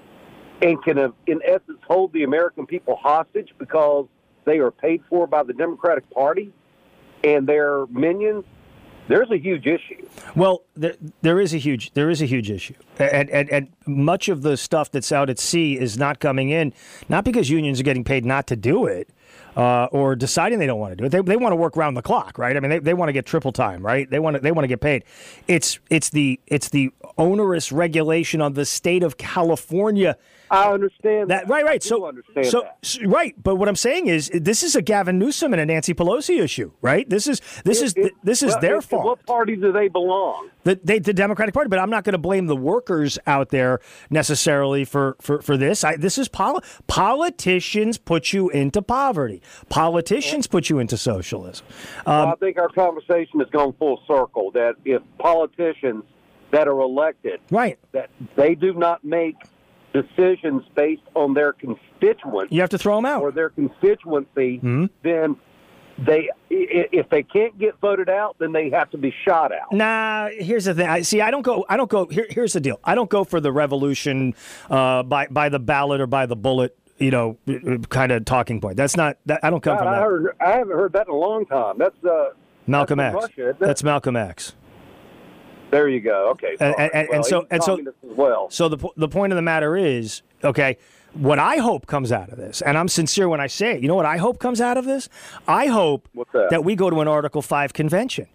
and can, uh, in essence, hold the American people hostage because they are paid for by the Democratic Party and their minions. There's a huge issue. Well, there, there is a huge there is a huge issue, and, and and much of the stuff that's out at sea is not coming in, not because unions are getting paid not to do it, uh, or deciding they don't want to do it. They they want to work round the clock, right? I mean, they, they want to get triple time, right? They want to they want to get paid. It's it's the it's the onerous regulation on the state of California. I understand that. That right, right. I do So, understand so, that. s- right. But what I'm saying is, this is a Gavin Newsom and a Nancy Pelosi issue, right? This is this is It- this is well, their it- fault. What party do they belong? The, they, the Democratic Party, but I'm not going to blame the workers out there necessarily for, for, for this. I, this is poli- politicians put you into poverty. Politicians put you into socialism. Um, I think our conversation has gone full circle. That if politicians that are elected, right. that they do not make decisions based on their constituents You have to throw them out. or their constituency, Mm-hmm. then they, i- if they can't get voted out, then they have to be shot out. Nah, here's the thing. I see. I don't go. I don't go. Here, here's the deal. I don't go for the revolution uh, by by the ballot or by the bullet. You know, kind of talking point. That's not. That, I don't come God, from I, that. heard, I haven't heard that in a long time. That's uh, Malcolm that's X. from Russia, isn't it? That's Malcolm X. There you go. Okay. And- sorry. and- and Well, so- he's and so- communist as well. So the po- the point of the matter is, okay, what I hope comes out of this, and I'm sincere when I say it. You know what I hope comes out of this? I hope What's that? we go to an Article Five convention,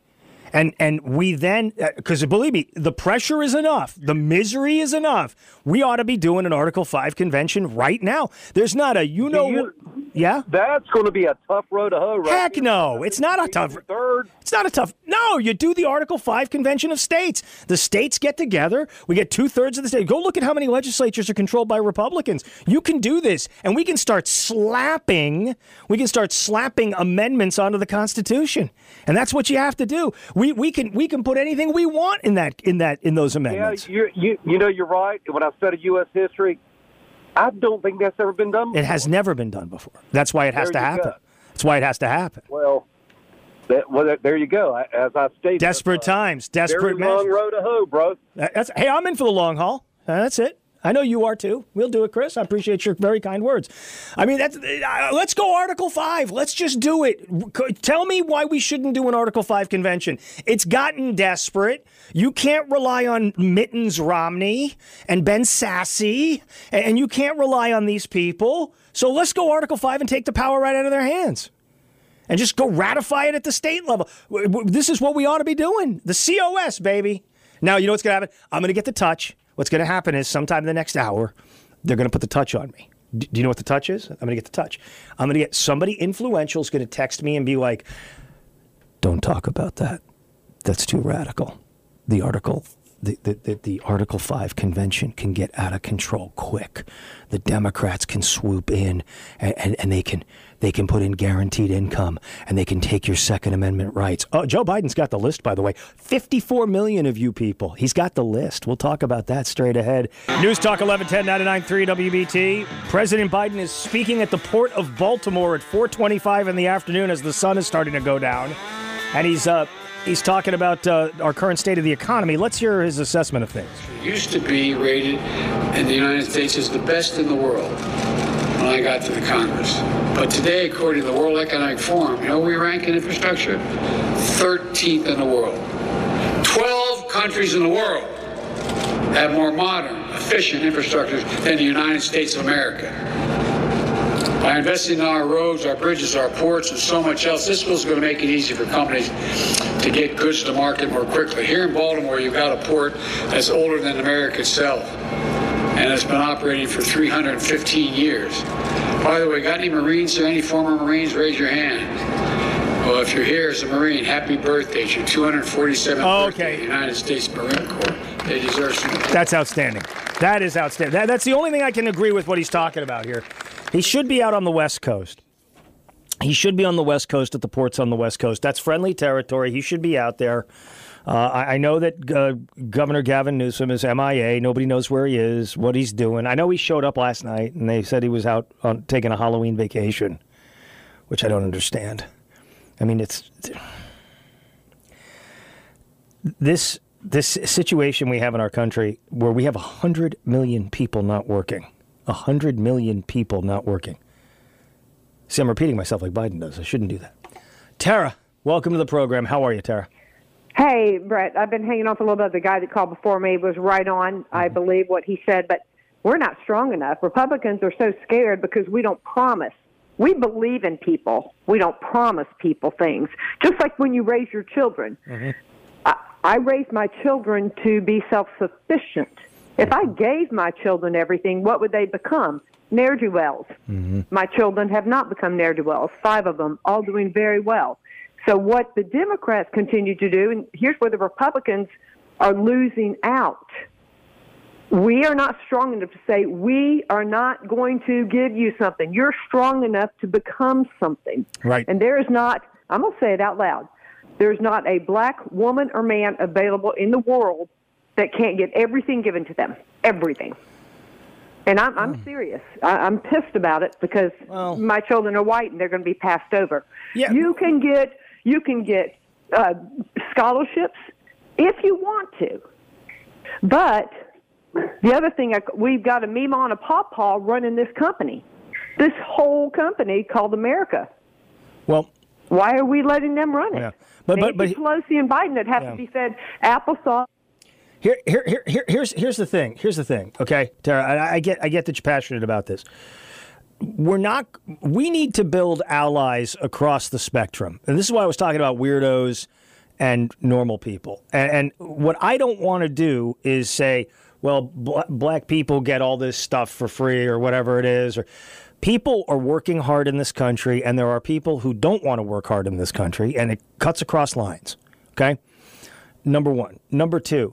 And and we then, because uh, believe me, the pressure is enough. The misery is enough. We ought to be doing an Article five convention right now. There's not a, you know, you, yeah? That's going to be a tough road to hoe, right? Heck no. It's not a tough. Third. It's not a tough. No, you do the Article five convention of states. The states get together. We get two-thirds of the state. Go look at how many legislatures are controlled by Republicans. You can do this, and we can start slapping, we can start slapping amendments onto the Constitution. And that's what you have to do. We we can we can put anything we want in that in that in those amendments. Yeah, you you you know you're right. When I studied U S history, I don't think that's ever been done before. It has never been done before. That's why it has there to happen. Go. That's why it has to happen. Well, that, well, there you go. As I stated, desperate uh, times, desperate very long measures. road to hoe, bro. That's, hey, I'm in for the long haul. That's it. I know you are too. We'll do it, Chris. I appreciate your very kind words. I mean, that's, uh, let's go Article five. Let's just do it. Tell me why we shouldn't do an Article five convention. It's gotten desperate. You can't rely on Mittens Romney and Ben Sasse, and you can't rely on these people. So let's go Article five and take the power right out of their hands. And just go ratify it at the state level. This is what we ought to be doing. The C O S, baby. Now, you know what's going to happen? I'm going to get the touch. What's going to happen is sometime in the next hour, they're going to put the touch on me. Do you know what the touch is? I'm going to get the touch. I'm going to get somebody influential is going to text me and be like, don't talk about that. That's too radical. The article, the, the, the, the Article five convention can get out of control quick. The Democrats can swoop in and, and, and they can they can put in guaranteed income and they can take your Second Amendment rights. Oh, Joe Biden's got the list, by the way. fifty-four million of you people. He's got the list. We'll talk about that straight ahead. News Talk eleven ten ninety-nine point three W B T. President Biden is speaking at the Port of Baltimore at four twenty-five in the afternoon as the sun is starting to go down. And he's uh, he's talking about uh, our current state of the economy. Let's hear his assessment of things. It used to be rated in the United States as the best in the world when I got to the Congress. But today, according to the World Economic Forum, you know where we rank in infrastructure? thirteenth in the world. twelve countries in the world have more modern, efficient infrastructures than the United States of America. By investing in our roads, our bridges, our ports, and so much else, this was going to make it easy for companies to get goods to market more quickly. Here in Baltimore, you've got a port that's older than America itself, and it's been operating for three hundred fifteen years. By the way, got any Marines here? Any former Marines? Raise your hand. Well, if you're here as a Marine, happy birthday. It's your two hundred forty-seventh oh, birthday okay. in the United States Marine Corps. They deserve some. That's outstanding. That is outstanding. That, that's the only thing I can agree with what he's talking about here. He should be out on the West Coast. He should be on the West Coast at the ports on the West Coast. That's friendly territory. He should be out there. Uh, I, I know that uh, Governor Gavin Newsom is M I A. Nobody knows where he is, what he's doing. I know he showed up last night, and they said he was out on taking a Halloween vacation, which I don't understand. I mean, it's this this situation we have in our country where we have one hundred million people not working. one hundred million people not working. See, I'm repeating myself like Biden does. I shouldn't do that. Tara, welcome to the program. How are you, Tara? Hey, Brett. I've been hanging on for a little bit. The guy that called before me was right on. Mm-hmm. I believe what he said, but we're not strong enough. Republicans are so scared because we don't promise. We believe in people. We don't promise people things. Just like when you raise your children. Mm-hmm. I, I raised my children to be self-sufficient. If I gave my children everything, what would they become? Ne'er-do-wells. Mm-hmm. My children have not become ne'er-do-wells, five of them, all doing very well. So what the Democrats continue to do, and here's where the Republicans are losing out. We are not strong enough to say, we are not going to give you something. You're strong enough to become something. Right. And there is not, I'm going to say it out loud, there's not a black woman or man available in the world that can't get everything given to them. Everything. And I'm, I'm serious. I, I'm pissed about it because well, my children are white and they're going to be passed over. Yeah. You can get, you can get uh, scholarships if you want to. But the other thing, we've got a Mima and a Pawpaw running this company, this whole company called America. Well, why are we letting them run it? Yeah. But, but, but, Pelosi and Biden that have yeah. to be fed applesauce. Here, here, here, here, here's here's the thing. Here's the thing. Okay, Tara, I, I get I get that you're passionate about this. We're not. We need to build allies across the spectrum, and this is why I was talking about weirdos and normal people. And, and what I don't want to do is say, well, bl- black people get all this stuff for free or whatever it is. Or people are working hard in this country, and there are people who don't want to work hard in this country, and it cuts across lines. Okay? Number one. Number two,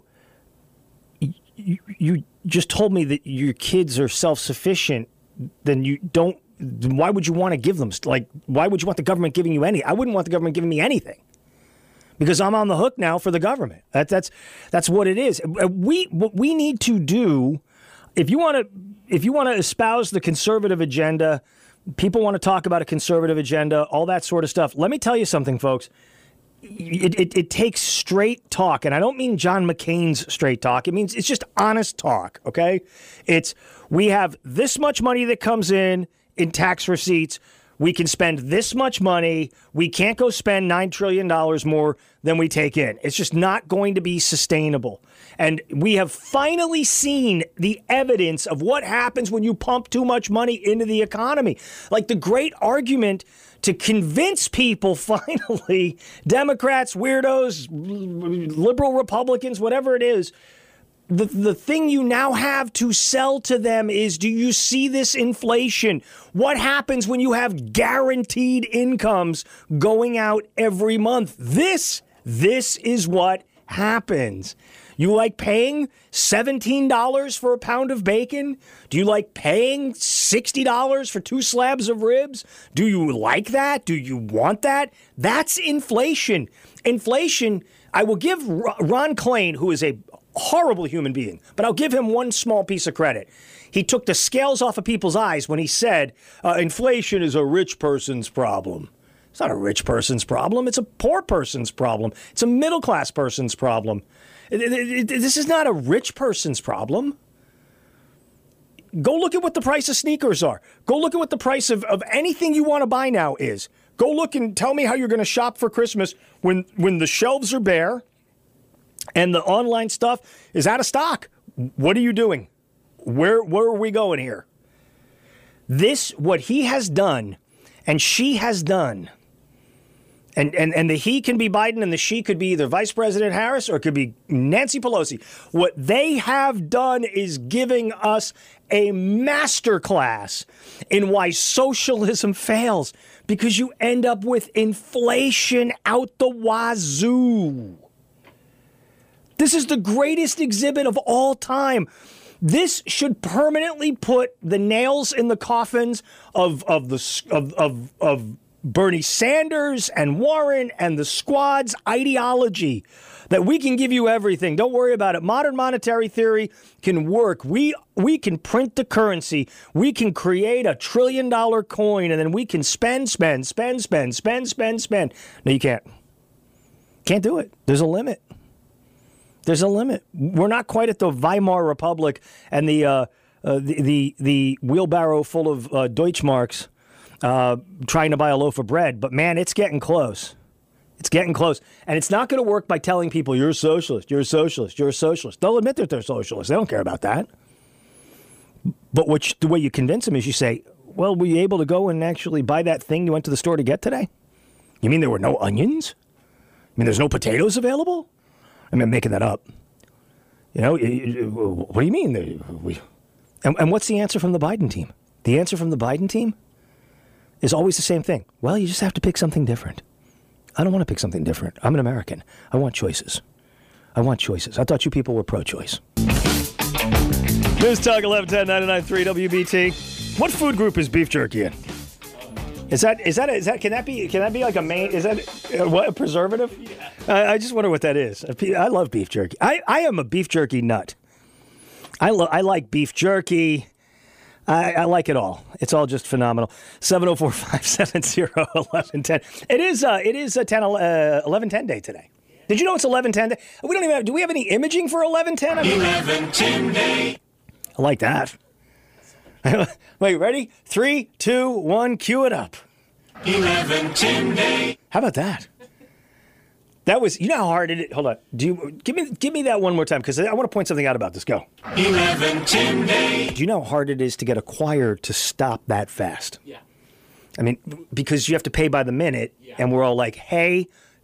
you, you just told me that your kids are self-sufficient. Then you don't, why would you want to give them, like, why would you want the government giving you any? I wouldn't want the government giving me anything. Because I'm on the hook now for the government. That, that's that's what it is. We what we need to do, if you want to if you want to espouse the conservative agenda, people want to talk about a conservative agenda, all that sort of stuff. Let me tell you something, folks. It, it, it takes straight talk, and I don't mean John McCain's straight talk. It means it's just honest talk. Okay, it's we have this much money that comes in in tax receipts. We can spend this much money. We can't go spend nine trillion dollars more than we take in. It's just not going to be sustainable. And we have finally seen the evidence of what happens when you pump too much money into the economy. Like the great argument to convince people, finally, Democrats, weirdos, liberal Republicans, whatever it is, The the thing you now have to sell to them is, do you see this inflation? What happens when you have guaranteed incomes going out every month? This, this is what happens. You like paying seventeen dollars for a pound of bacon? Do you like paying sixty dollars for two slabs of ribs? Do you like that? Do you want that? That's inflation. Inflation, I will give Ron Klain, who is a horrible human being, but I'll give him one small piece of credit. He took the scales off of people's eyes when he said, uh, inflation is a rich person's problem. It's not a rich person's problem. It's a poor person's problem. It's a middle-class person's problem. It, it, it, this is not a rich person's problem. Go look at what the price of sneakers are. Go look at what the price of, of anything you want to buy now is. Go look and tell me how you're going to shop for Christmas when, when the shelves are bare and the online stuff is out of stock. What are you doing? Where where are we going here? This, what he has done and she has done, and, and, and the he can be Biden and the she could be either Vice President Harris or it could be Nancy Pelosi. What they have done is giving us a masterclass in why socialism fails, because you end up with inflation out the wazoo. This is the greatest exhibit of all time. This should permanently put the nails in the coffins of of the of of, of Bernie Sanders and Warren and the squad's ideology that we can give you everything. Don't worry about it. Modern monetary theory can work. We we can print the currency. We can create a trillion dollar coin, and then we can spend, spend, spend, spend, spend, spend, spend. No, you can't. Can't do it. There's a limit. There's a limit. We're not quite at the Weimar Republic and the uh, uh, the, the the wheelbarrow full of uh, Deutschmarks uh, trying to buy a loaf of bread. But, man, it's getting close. It's getting close. And it's not going to work by telling people, you're a socialist, you're a socialist, you're a socialist. They'll admit that they're socialists. They don't care about that. But what you, the way you convince them is you say, well, were you able to go and actually buy that thing you went to the store to get today? You mean there were no onions? I mean, there's no potatoes available? I mean, I'm making that up. You know, what do you mean? We, and, and what's the answer from the Biden team? The answer from the Biden team is always the same thing. Well, you just have to pick something different. I don't want to pick something different. I'm an American. I want choices. I want choices. I thought you people were pro-choice. News Talk eleven ten ninety-nine point three W B T. What food group is beef jerky in? Is that is that is that can that be can that be like a main? Is that uh, what a preservative? Yeah. I, I just wonder what that is. I love beef jerky. I, I am a beef jerky nut. I lo- I like beef jerky. I, I like it all. It's all just phenomenal. seven oh four, five seven oh, eleven ten. It is uh it is a ten uh, eleven ten day today. Did you know it's eleven ten day? We don't even have, do we have any imaging for eleven ten? I mean, eleven ten day. I like that. Wait, ready? Three, two, one, cue it up. eleven ten day. How about that? That was, you know how hard it is? Hold on. Do you give me give me that one more time, because I want to point something out about this. Go. eleven ten day. Do you know how hard it is to get a choir to stop that fast? Yeah. I mean, because you have to pay by the minute, yeah. And we're all like, hey,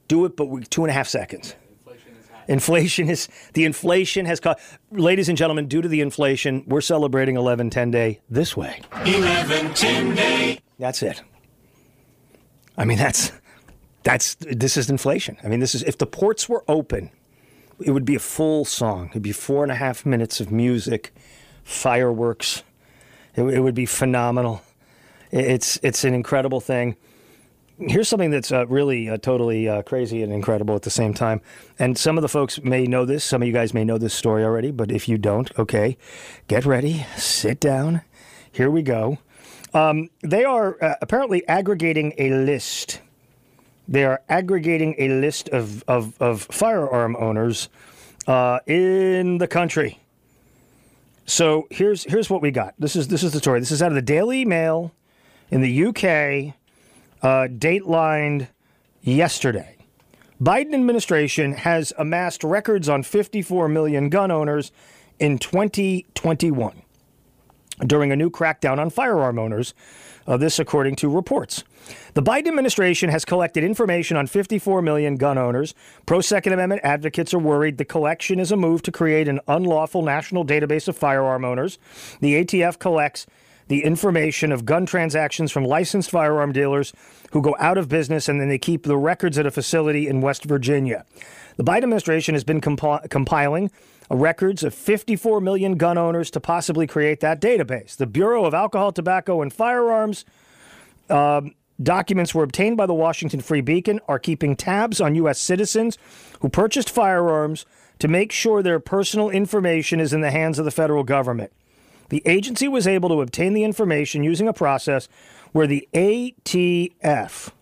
do it, but we, two and a half seconds. Inflation is, the inflation has caused, ladies and gentlemen, due to the inflation, we're celebrating eleven ten day this way. eleven ten day. That's it. I mean, that's, that's, this is inflation. I mean, this is, if the ports were open, it would be a full song. It'd be four and a half minutes of music, fireworks. It, it would be phenomenal. It's, it's an incredible thing. Here's something that's uh, really uh, totally uh, crazy and incredible at the same time. And some of the folks may know this. Some of you guys may know this story already. But if you don't, okay, get ready. Sit down. Here we go. Um, they are uh, apparently aggregating a list. They are aggregating a list of, of, of firearm owners uh, in the country. So here's here's what we got. This is this is the story. This is out of the Daily Mail in the U K. Uh, datelined yesterday. Biden administration has amassed records on fifty-four million gun owners in twenty twenty-one during a new crackdown on firearm owners. Uh, this according to reports. The Biden administration has collected information on fifty-four million gun owners. Pro-Second Amendment advocates are worried the collection is a move to create an unlawful national database of firearm owners. The A T F collects the information of gun transactions from licensed firearm dealers who go out of business, and then they keep the records at a facility in West Virginia. The Biden administration has been compi- compiling records of fifty-four million gun owners to possibly create that database. The Bureau of Alcohol, Tobacco, and Firearms um, documents were obtained by the Washington Free Beacon are keeping tabs on U S citizens who purchased firearms to make sure their personal information is in the hands of the federal government. The agency was able to obtain the information using a process where the A T F,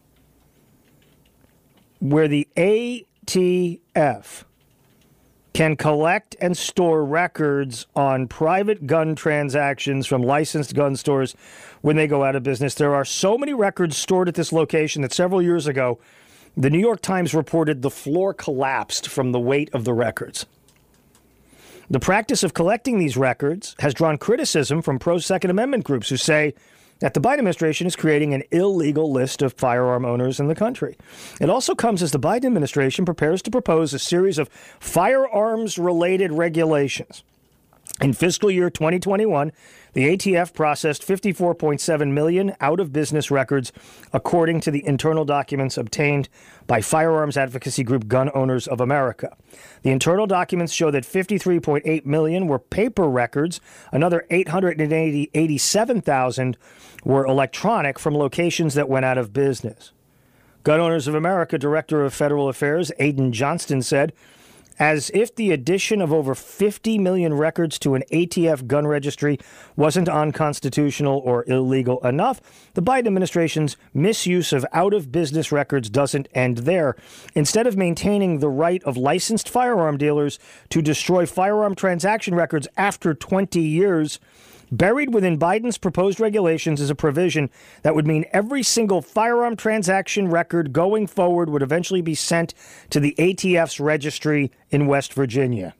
where the A T F can collect and store records on private gun transactions from licensed gun stores when they go out of business. There are so many records stored at this location that several years ago, the New York Times reported the floor collapsed from the weight of the records. The practice of collecting these records has drawn criticism from pro-Second Amendment groups who say that the Biden administration is creating an illegal list of firearm owners in the country. It also comes as the Biden administration prepares to propose a series of firearms-related regulations. In fiscal year twenty twenty-one, the A T F processed fifty-four point seven million out-of-business records, according to the internal documents obtained by firearms advocacy group Gun Owners of America. The internal documents show that fifty-three point eight million were paper records, another eight hundred eighty-seven thousand were electronic from locations that went out of business. Gun Owners of America Director of Federal Affairs Aidan Johnston said, as if the addition of over fifty million records to an A T F gun registry wasn't unconstitutional or illegal enough, the Biden administration's misuse of out-of-business records doesn't end there. Instead of maintaining the right of licensed firearm dealers to destroy firearm transaction records after twenty years, buried within Biden's proposed regulations is a provision that would mean every single firearm transaction record going forward would eventually be sent to the A T F's registry in West Virginia.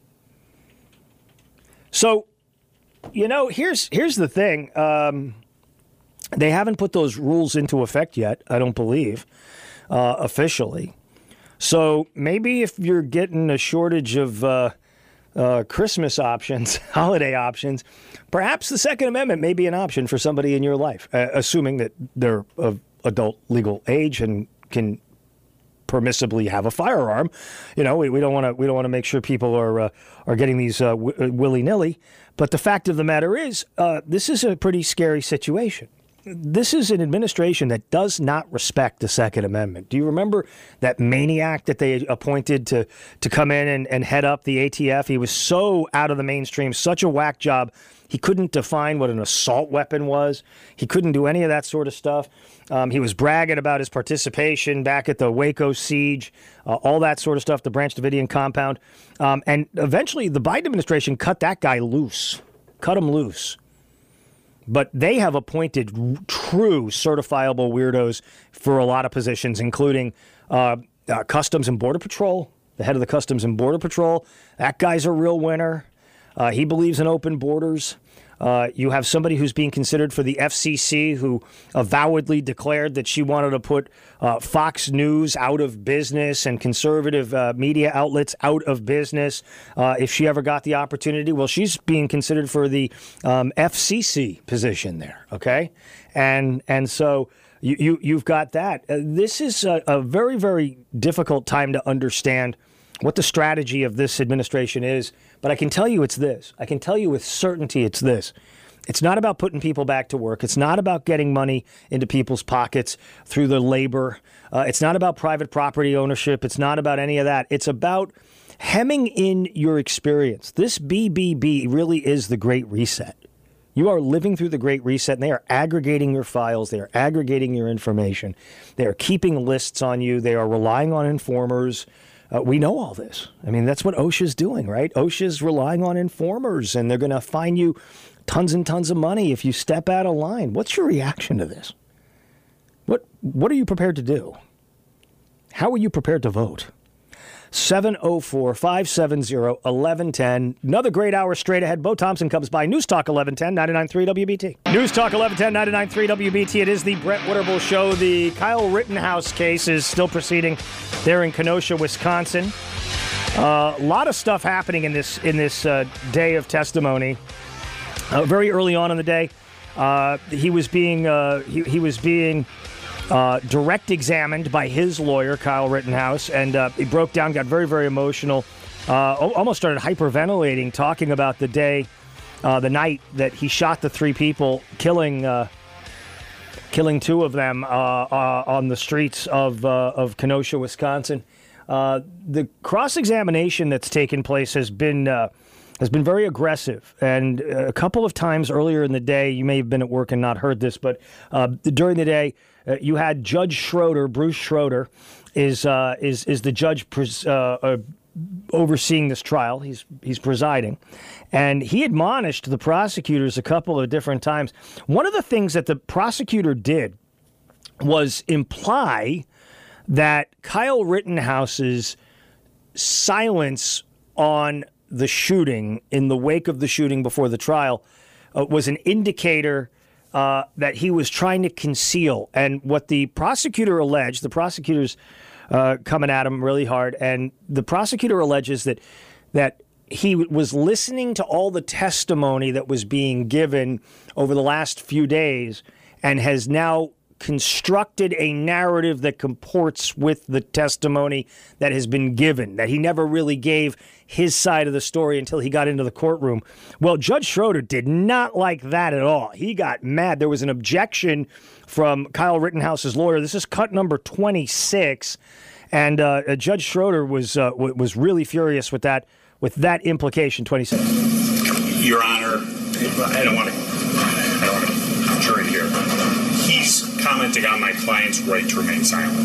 So, you know, here's here's the thing. Um, they haven't put those rules into effect yet, I don't believe, uh, officially. So maybe if you're getting a shortage of uh, uh, Christmas options, holiday options, perhaps the Second Amendment may be an option for somebody in your life, uh, assuming that they're of adult legal age and can permissibly have a firearm. You know, we, we don't want to we don't want to make sure people are uh, are getting these uh, w- willy-nilly. But the fact of the matter is, uh, this is a pretty scary situation. This is an administration that does not respect the Second Amendment. Do you remember that maniac that they appointed to, to come in and, and head up the A T F? He was so out of the mainstream, such a whack job. He couldn't define what an assault weapon was. He couldn't do any of that sort of stuff. Um, he was bragging about his participation back at the Waco siege, uh, all that sort of stuff, the Branch Davidian compound. Um, and eventually the Biden administration cut that guy loose, cut him loose. But they have appointed true certifiable weirdos for a lot of positions, including uh, uh, Customs and Border Patrol, the head of the Customs and Border Patrol. That guy's a real winner. Uh, he believes in open borders. Uh, you have somebody who's being considered for the F C C who avowedly declared that she wanted to put uh, Fox News out of business and conservative uh, media outlets out of business uh, if she ever got the opportunity. Well, she's being considered for the um, F C C position there, okay? And and so you, you, you've got that. Uh, this is a, a very, very difficult time to understand what the strategy of this administration is. But I can tell you it's this. I can tell you with certainty it's this. It's not about putting people back to work. It's not about getting money into people's pockets through their labor. Uh, it's not about private property ownership. It's not about any of that. It's about hemming in your experience. This B B B really is the Great Reset. You are living through the Great Reset, and they are aggregating your files. They are aggregating your information. They are keeping lists on you. They are relying on informers. Uh, we know all this. I mean, that's what OSHA's doing, right? OSHA's relying on informers, and they're going to fine you tons and tons of money if you step out of line. What's your reaction to this? What What are you prepared to do? How are you prepared to vote? seven oh four, five seven oh, one one one oh. Another great hour straight ahead. Bo Thompson comes by. News Talk eleven ten, ninety-nine point three W B T. News Talk eleven ten, ninety-nine point three W B T. It is the Brett Winterble Show. The Kyle Rittenhouse case is still proceeding there in Kenosha, Wisconsin. A uh, lot of stuff happening in this in this uh, day of testimony. Uh, very early on in the day, uh, he was being uh, he, he was being. Uh, direct examined by his lawyer, Kyle Rittenhouse, and uh, he broke down, got very, very emotional, uh, almost started hyperventilating, talking about the day, uh, the night that he shot the three people, killing uh, killing two of them uh, uh, on the streets of, uh, of Kenosha, Wisconsin. Uh, the cross-examination that's taken place has been... Uh, has been very aggressive. And a couple of times earlier in the day, you may have been at work and not heard this, but uh, during the day, uh, you had Judge Schroeder, Bruce Schroeder, is uh, is is the judge pres- uh, uh, overseeing this trial. He's he's presiding. And he admonished the prosecutors a couple of different times. One of the things that the prosecutor did was imply that Kyle Rittenhouse's silence on the shooting, in the wake of the shooting before the trial, uh, was an indicator uh, that he was trying to conceal. And what the prosecutor alleged, the prosecutor's uh, coming at him really hard, and the prosecutor alleges that that he was listening to all the testimony that was being given over the last few days and has now constructed a narrative that comports with the testimony that has been given, that he never really gave his side of the story until he got into the courtroom. Well, Judge Schroeder did not like that at all. He got mad. There was an objection from Kyle Rittenhouse's lawyer. This is cut number twenty-six, and uh, Judge Schroeder was uh, w- was really furious with that with that implication. twenty-six. Your Honor, I don't want to. I don't want to jury here. He's commenting on my client's right to remain silent.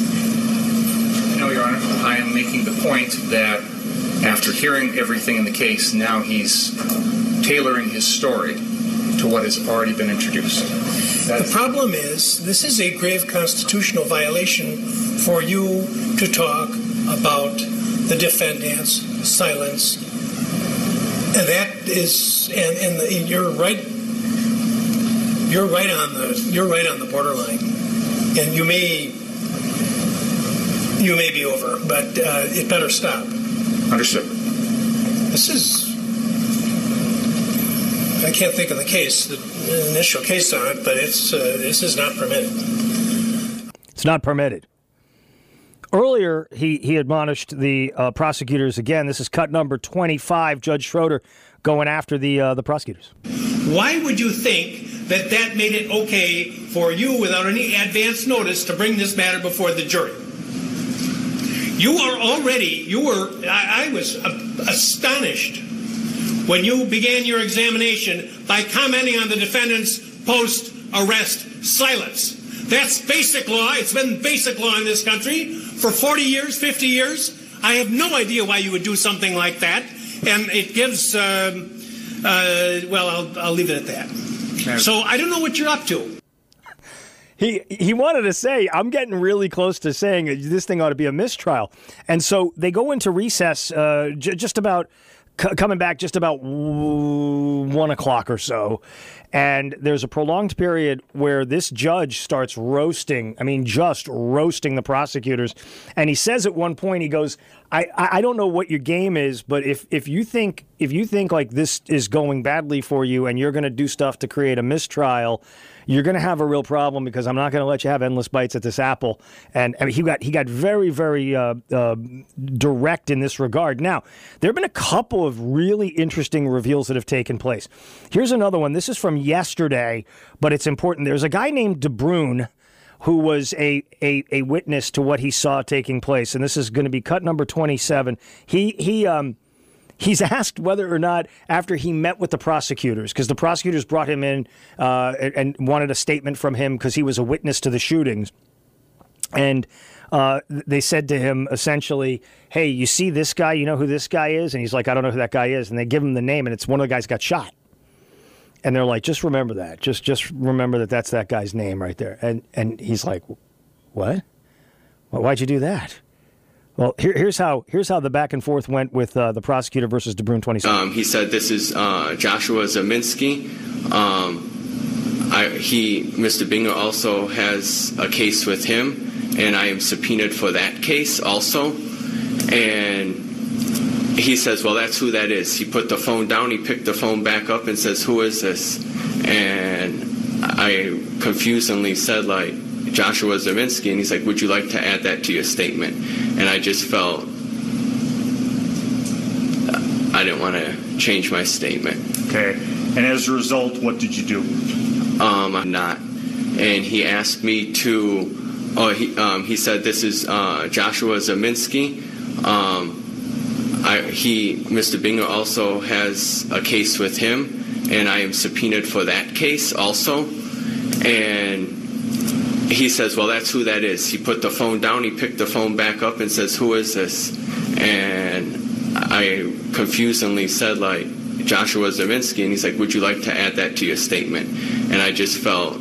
No, Your Honor. I am making the point that after hearing everything in the case, now he's tailoring his story to what has already been introduced. That's the problem is, this is a grave constitutional violation for you to talk about the defendant's silence. And that is, and, and, the, and you're right. You're right on the you're right on the borderline, and you may you may be over, but uh, it better stop. Understood. This is I can't think of the case, the initial case on it, but it's uh, this is not permitted. It's not permitted. Earlier, he he admonished the uh, prosecutors again. This is cut number twenty-five. Judge Schroeder going after the uh, the prosecutors. Why would you think that that made it okay for you, without any advance notice, to bring this matter before the jury? You are already, you were, I, I was uh, astonished when you began your examination by commenting on the defendant's post-arrest silence. That's basic law. It's been basic law in this country for forty years, fifty years. I have no idea why you would do something like that. And it gives, um, uh, well, I'll, I'll leave it at that. So I don't know what you're up to. He he wanted to say, I'm getting really close to saying this thing ought to be a mistrial. And so they go into recess uh, j- just about c- coming back just about one o'clock or so, and there's a prolonged period where this judge starts roasting, I mean, just roasting the prosecutors. And he says at one point, he goes, I, I don't know what your game is, but if, if you think if you think like this is going badly for you and you're going to do stuff to create a mistrial, you're going to have a real problem because I'm not going to let you have endless bites at this apple. And I mean, he got he got very, very uh, uh, direct in this regard. Now, there have been a couple of really interesting reveals that have taken place. Here's another one. This is from yesterday, but it's important. There's a guy named DeBrune who was a, a, a witness to what he saw taking place. And this is going to be cut number twenty-seven. He he um he's asked whether or not after he met with the prosecutors, because the prosecutors brought him in uh, and, and wanted a statement from him because he was a witness to the shootings. And uh, they said to him essentially, hey, you see this guy? You know who this guy is? And he's like, I don't know who that guy is. And they give him the name, and it's one of the guys got shot. And they're like, just remember that. Just just remember that that's that guy's name right there. And and he's like, what? Well, why'd you do that? Well, here, here's how here's how the back and forth went with uh, the prosecutor versus DeBrune twenty-seven. Um, he said, this is uh, Joshua Zeminski. Um, I, he, Mister Binger also has a case with him, and I am subpoenaed for that case also. And he says, well, that's who that is. He put the phone down. He picked the phone back up and says, who is this? And I confusedly said, like, Joshua Zeminski. And he's like, would you like to add that to your statement? And I just felt I didn't want to change my statement. Okay. And as a result, what did you do? Um, I'm not. And he asked me to, oh, he, um, he said, this is uh, Joshua Zeminski. Um, I, he, Mister Binger also has a case with him, and I am subpoenaed for that case also. And he says, well, that's who that is. He put the phone down. He picked the phone back up and says, who is this? And I confusedly said, like, Joshua Zeminski. And he's like, would you like to add that to your statement? And I just felt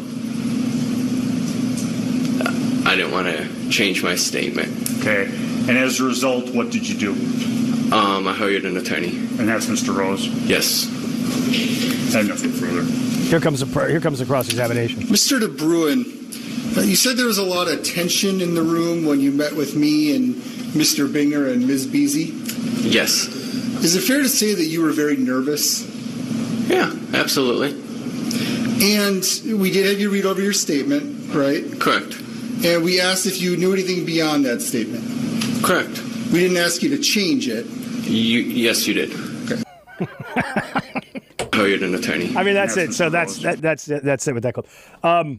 I didn't want to change my statement. Okay. And as a result, what did you do? Um, I hired an attorney. And that's Mister Rose? Yes. I have nothing further. Here comes a here comes the cross-examination. Mister DeBrune, uh, you said there was a lot of tension in the room when you met with me and Mister Binger and Miz Beasy? Yes. Is it fair to say that you were very nervous? Yeah, absolutely. And we did have you read over your statement, right? Correct. And we asked if you knew anything beyond that statement. Correct. We didn't ask you to change it. You, yes, you did. Okay. Hired an attorney. I mean, that's it. So that's that, that's that's it with that clip. Um,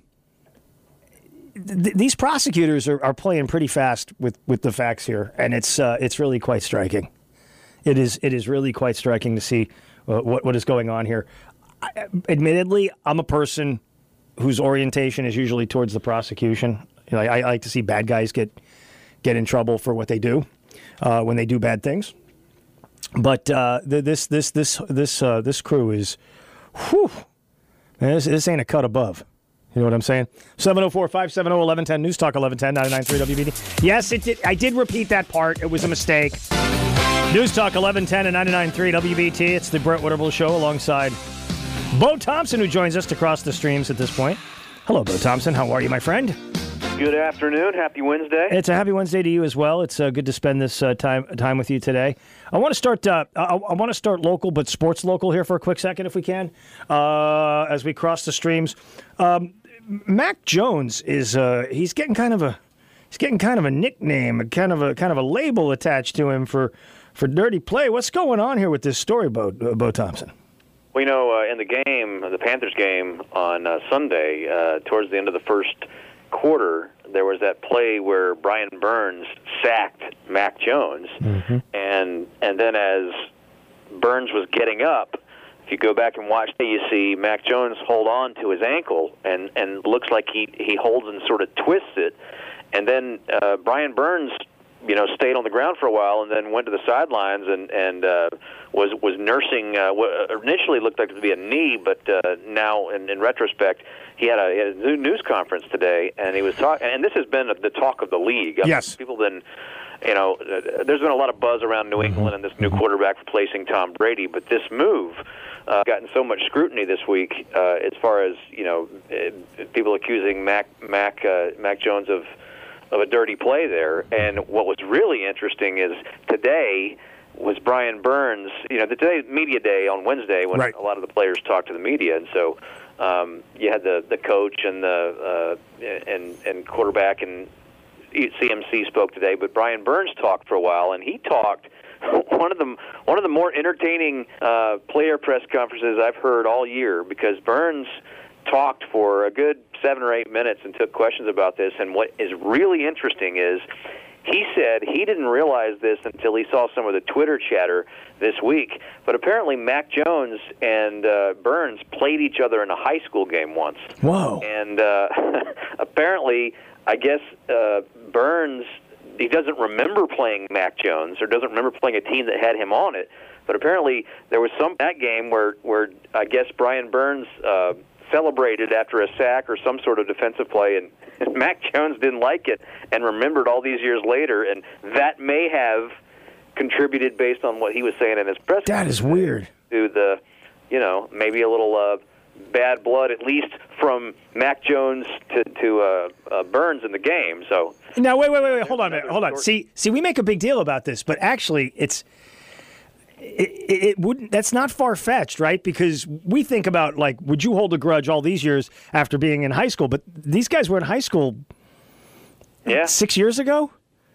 th- these prosecutors are, are playing pretty fast with, with the facts here, and it's uh, it's really quite striking. It is it is really quite striking to see uh, what what is going on here. I, admittedly, I'm a person whose orientation is usually towards the prosecution. You know, I, I like to see bad guys get get in trouble for what they do uh, when they do bad things. But uh, this this this this uh, this crew is, whew, man, this, this ain't a cut above. You know what I'm saying? seven oh four, five seven oh, eleven ten, News Talk eleven ten, ninety-nine point three W B T. Yes, it did. I did repeat that part. It was a mistake. News Talk eleven ten and ninety-nine point three W B T. It's the Brett Winterble Show alongside Bo Thompson, who joins us to cross the streams at this point. Hello, Bo Thompson. How are you, my friend? Good afternoon. Happy Wednesday. It's a happy Wednesday to you as well. It's uh, good to spend this uh, time time with you today. I want to start. Uh, I, I want to start local, but sports local here for a quick second, if we can, uh, as we cross the streams. Um, Mac Jones is uh, he's getting kind of a he's getting kind of a nickname, kind of a kind of a label attached to him for for dirty play. What's going on here with this story, Bo, uh, Bo Thompson? Well, you know, uh, in the game, the Panthers game on uh, Sunday, uh, towards the end of the first quarter, there was that play where Brian Burns sacked Mac Jones, mm-hmm. and and then as Burns was getting up, if you go back and watch, you see Mac Jones hold on to his ankle, and and looks like he he holds and sort of twists it, and then uh, Brian Burns, you know, stayed on the ground for a while, and then went to the sidelines and and uh, was was nursing uh, what initially looked like it would be a knee, but uh, now in, in retrospect, he had, a, he had a news conference today, and he was talking. And this has been the talk of the league. Yes, people then you know, uh, there's been a lot of buzz around New England and this new quarterback replacing Tom Brady, but this move uh, gotten so much scrutiny this week uh, as far as, you know, uh, people accusing Mac Mac uh, Mac Jones of of a dirty play there. And what was really interesting is today was Brian Burns. You know, the today's media day on Wednesday when right. a lot of the players talked to the media, and so um, you had the, the coach and the uh, and and quarterback and C M C spoke today, but Brian Burns talked for a while, and he talked one of the one of the more entertaining uh, player press conferences I've heard all year, because Burns talked for a good seven or eight minutes and took questions about this. And what is really interesting is he said he didn't realize this until he saw some of the Twitter chatter this week, but apparently Mac Jones and uh, Burns played each other in a high school game once. Whoa! And uh, apparently, I guess uh, Burns, he doesn't remember playing Mac Jones or doesn't remember playing a team that had him on it, but apparently there was some that game where, where I guess Brian Burns uh, celebrated after a sack or some sort of defensive play, and, and Mac Jones didn't like it and remembered all these years later, and that may have contributed, based on what he was saying in his press conference. That is weird. To the, you know, maybe a little uh, bad blood, at least from Mac Jones to, to uh, uh, Burns in the game. So now, wait, wait, wait, wait. Hold on a minute. Hold on. See, see, we make a big deal about this, but actually, it's it, it, it wouldn't. That's not far fetched, right? Because we think about, like, would you hold a grudge all these years after being in high school? But these guys were in high school, yeah, six years ago.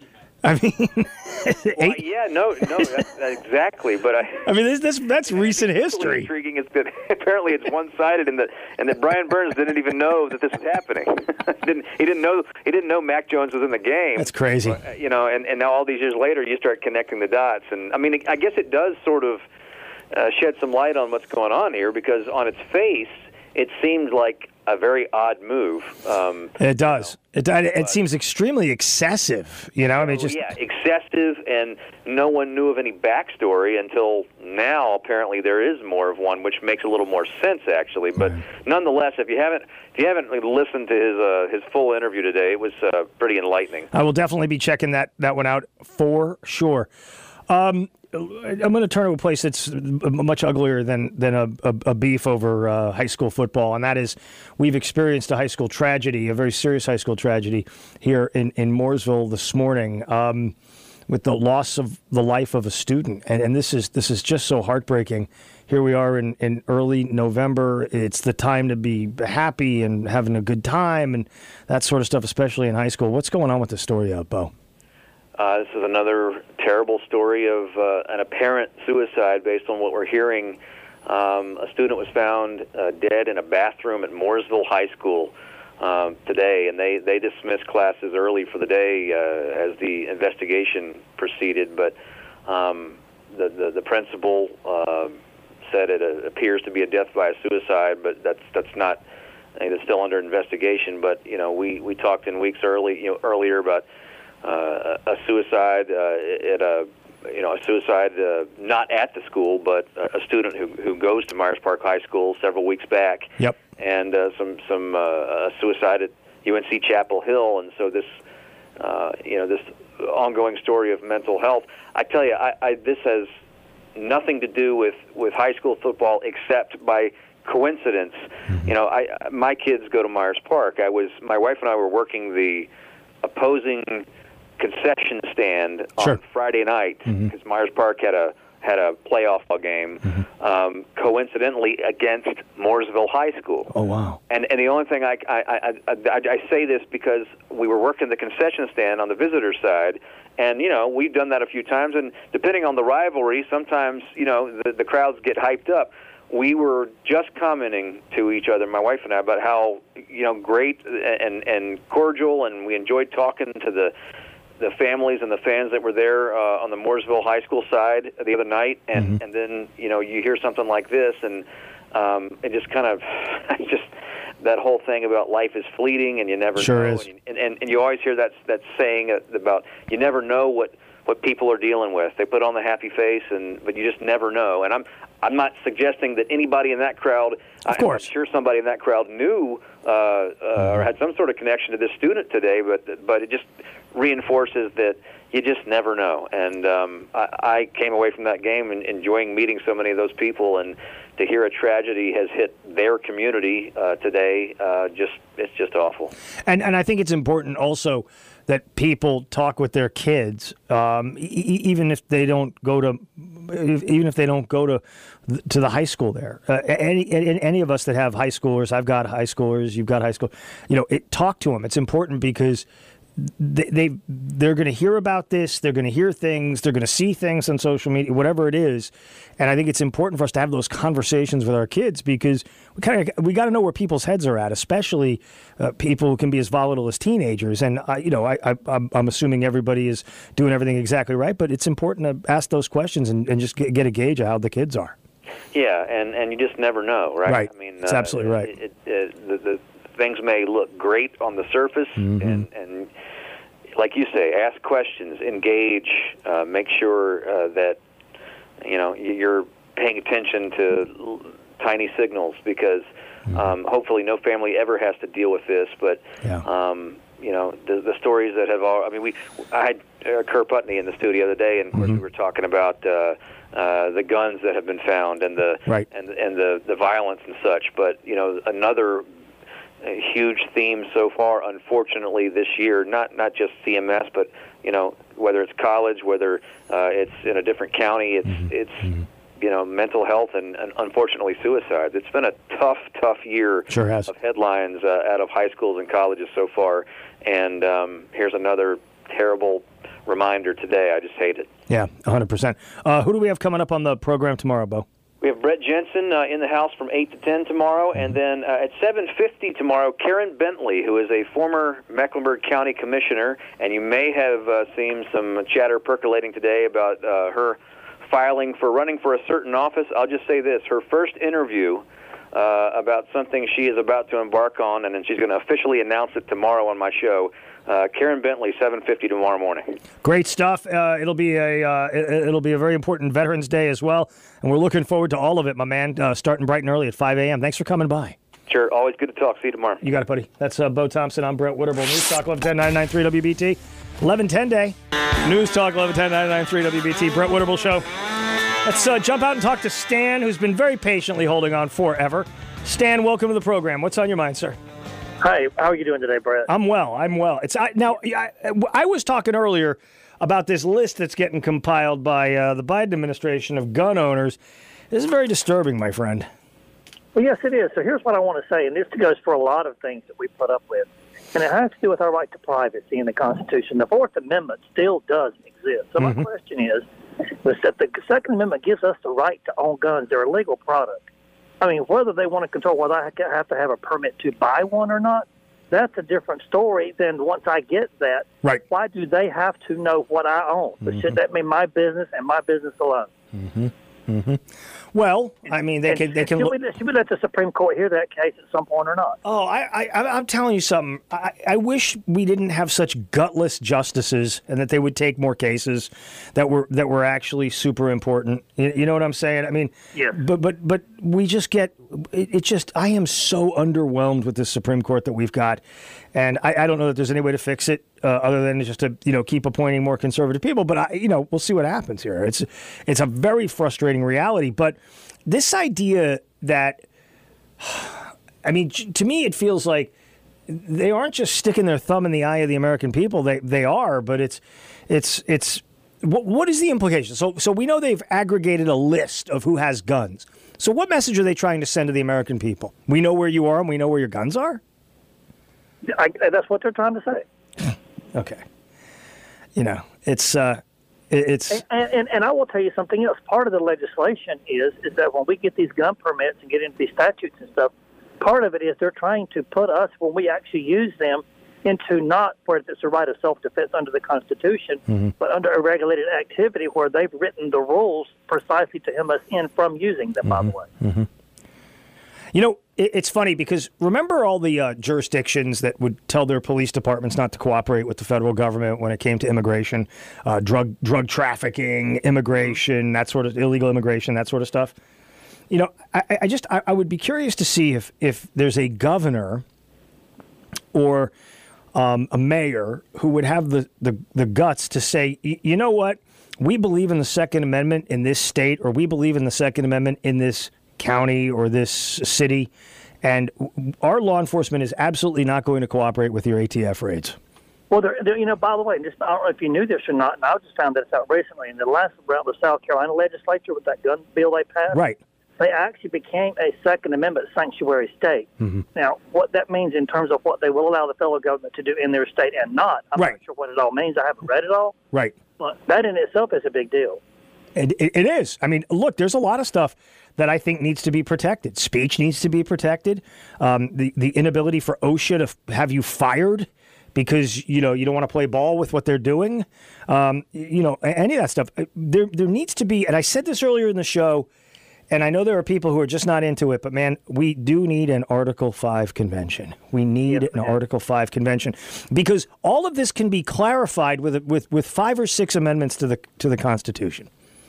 I mean, well, yeah, no, no, that's, that's exactly. But I, I mean, this, this that's recent history. Intriguing is that apparently it's one-sided, and that and that Brian Burns didn't even know that this was happening. didn't he? Didn't know he didn't know Mac Jones was in the game. That's crazy. You know, and, and now all these years later, you start connecting the dots, and I mean, I guess it does sort of uh, shed some light on what's going on here, because on its face, it seemed like a very odd move. Um, it does. You know, it it but, seems extremely excessive. You know, I mean, just yeah, excessive, and no one knew of any backstory until now. Apparently, there is more of one, which makes a little more sense, actually. But right. nonetheless, if you haven't if you haven't listened to his uh, his full interview today, it was uh, pretty enlightening. I will definitely be checking that that one out for sure. Um, I'm going to turn to a place that's much uglier than than a, a, a beef over uh, high school football, and that is we've experienced a high school tragedy, a very serious high school tragedy here in, in Mooresville this morning, um, with the loss of the life of a student, and, and this is this is just so heartbreaking. Here we are in, in early November. It's the time to be happy and having a good time and that sort of stuff, especially in high school. What's going on with this story out, Bo? Uh, this is another terrible story of uh, an apparent suicide based on what we're hearing. Um, a student was found uh, dead in a bathroom at Mooresville High School um, today, and they, they dismissed classes early for the day uh, as the investigation proceeded. But um, the, the, the principal uh, said it uh, appears to be a death by a suicide, but that's that's not. I think it's still under investigation. But you know, we, we talked in weeks early you know earlier about Uh, a suicide uh, at a you know a suicide uh, not at the school, but a student who who goes to Myers Park High School several weeks back. Yep. And uh, some some uh, a suicide at U N C Chapel Hill, and so this uh, you know this ongoing story of mental health. I tell you, I, I this has nothing to do with with high school football except by coincidence. Mm-hmm. You know, I my kids go to Myers Park. I was my wife and I were working the opposing concession stand on sure. Friday night because mm-hmm. Myers Park had a had a playoff game, mm-hmm. um, coincidentally against Mooresville High School. Oh wow! And and the only thing I I, I I I say this because we were working the concession stand on the visitor side, and you know we've done that a few times, and depending on the rivalry, sometimes you know the the crowds get hyped up. We were just commenting to each other, my wife and I, about how you know great and and cordial, and we enjoyed talking to the the families and the fans that were there uh, on the Mooresville High School side the other night, and mm-hmm. and then you know you hear something like this, and um, it just kind of just that whole thing about life is fleeting and you never sure know, is. And, and and you always hear that that saying about you never know what what people are dealing with. They put on the happy face, and but you just never know. And I'm I'm not suggesting that anybody in that crowd, of course. I'm sure somebody in that crowd knew uh, uh, or had some sort of connection to this student today, but but it just reinforces that you just never know. And um, I, I came away from that game and enjoying meeting so many of those people, and to hear a tragedy has hit their community uh, today, uh, just it's just awful. And and I think it's important also that people talk with their kids, um, e- even if they don't go to, even if they don't go to, to the high school there. Uh, any, any any of us that have high schoolers, I've got high schoolers, you've got high school. You know, it, talk to them. It's important because they, they they're going to hear about this. They're going to hear things. They're going to see things on social media, whatever it is. And I think it's important for us to have those conversations with our kids because we kind of we got to know where people's heads are at, especially uh, people who can be as volatile as teenagers. And I, you know, I, I I'm, I'm assuming everybody is doing everything exactly right, but it's important to ask those questions and, and just get, get a gauge of how the kids are. Yeah, and, and you just never know, right? Right. I mean, that's uh, absolutely right. It, it, it, the, the things may look great on the surface, mm-hmm. and, and like you say, ask questions, engage, uh, make sure uh, that you know you're paying attention to tiny signals because um, hopefully no family ever has to deal with this. But yeah. um, you know the, the stories that have all. I mean, we I had uh, Kerr Putney in the studio the other day, and of course mm-hmm. we were talking about. Uh, Uh, the guns that have been found and the right. and and the the violence and such, but you know another huge theme so far, unfortunately, this year. Not not just C M S, but you know whether it's college, whether uh, it's in a different county, it's mm-hmm. it's mm-hmm. you know mental health and, and unfortunately suicide. It's been a tough tough year sure has. of headlines uh, out of high schools and colleges so far, and um, here's another terrible reminder today. I just hate it. Yeah, one hundred percent. Uh, who do we have coming up on the program tomorrow, Bo? We have Brett Jensen uh, in the house from eight to ten tomorrow, and then uh, at seven fifty tomorrow, Karen Bentley, who is a former Mecklenburg County Commissioner, and you may have uh, seen some chatter percolating today about uh, her filing for running for a certain office. I'll just say this. Her first interview uh, about something she is about to embark on, and then she's going to officially announce it tomorrow on my show. Uh, Karen Bentley, seven fifty tomorrow morning. Great stuff. Uh, it'll be a uh, it, it'll be a very important Veterans Day as well, and we're looking forward to all of it, my man. Uh, starting bright and early at five a.m. Thanks for coming by. Sure, always good to talk. See you tomorrow. You got it, buddy. That's uh, Bo Thompson. I'm Brett Witterbull. News Talk eleven ten ninety-nine point three W B T. eleven ten day. News Talk eleven ten ninety-nine point three W B T. Brett Witterbull Show. Let's uh, jump out and talk to Stan, who's been very patiently holding on forever. Stan, welcome to the program. What's on your mind, sir? Hi, how are you doing today, Brett? I'm well. I'm well. It's I, now. I, I was talking earlier about this list that's getting compiled by uh, the Biden administration of gun owners. This is very disturbing, my friend. Well, yes, it is. So here's what I want to say, and this goes for a lot of things that we put up with, and it has to do with our right to privacy in the Constitution. The Fourth Amendment still does exist. So Mm-hmm. my question is, is that the Second Amendment gives us the right to own guns. They're a legal product. I mean, whether they want to control whether I have to have a permit to buy one or not, that's a different story than once I get that. Right. Why do they have to know what I own? But Mm-hmm. should that be my business and my business alone? Mm-hmm. Mm-hmm. Well, I mean, they and can. They can. Should, Look- we, should we let the Supreme Court hear that case at some point or not? Oh, I, I, I'm telling you something. I, I wish we didn't have such gutless justices, and that they would take more cases that were that were actually super important. You, you know what I'm saying? I mean, Yes. But but but we just get it, it. Just I am so underwhelmed with the Supreme Court that we've got, and I, I don't know that there's any way to fix it uh, other than just to you know keep appointing more conservative people. But I, you know, we'll see what happens here. It's it's a very frustrating reality, but. This idea that, I mean, to me, it feels like they aren't just sticking their thumb in the eye of the American people. They they are, but it's it's it's what, what is the implication? So so we know they've aggregated a list of who has guns. So what message are they trying to send to the American people? We know where you are, and we know where your guns are. I, that's what they're trying to say. Okay, you know, it's. Uh, It's and, and and I will tell you something else. Part of the legislation is is that when we get these gun permits and get into these statutes and stuff, part of it is they're trying to put us when we actually use them into not where it's a right of self-defense under the Constitution, mm-hmm. but under a regulated activity where they've written the rules precisely to hem us in from using them. Mm-hmm. By the way. Mm-hmm. You know, it's funny because remember all the uh, jurisdictions that would tell their police departments not to cooperate with the federal government when it came to immigration, uh, drug drug trafficking, immigration, that sort of illegal immigration, that sort of stuff. you know, I, I just I, I would be curious to see if if there's a governor or um, a mayor who would have the, the, the guts to say, you know what, we believe in the Second Amendment in this state, or we believe in the Second Amendment in this county or this city, and our law enforcement is absolutely not going to cooperate with your A T F raids. Well, they're, they're, you know, by the way, just, I don't know if you knew this or not, and I just found this out recently. In the last round of the South Carolina legislature with that gun bill they passed, right, they actually became a Second Amendment sanctuary state. Mm-hmm. Now, what that means in terms of what they will allow the federal government to do in their state and not, I'm right. not sure what it all means. I haven't read it all. Right. But that in itself is a big deal. It, it, it is. I mean, look, there's a lot of stuff that I think needs to be protected. Speech needs to be protected. Um, the, the inability for OSHA to f- have you fired because, you know, you don't want to play ball with what they're doing. Um, you know, any of that stuff. There, there needs to be, and I said this earlier in the show, and I know there are people who are just not into it, but man, we do need an Article five convention. We need yep, an yeah. Article five convention because all of this can be clarified with with with five or six amendments to the to the Constitution.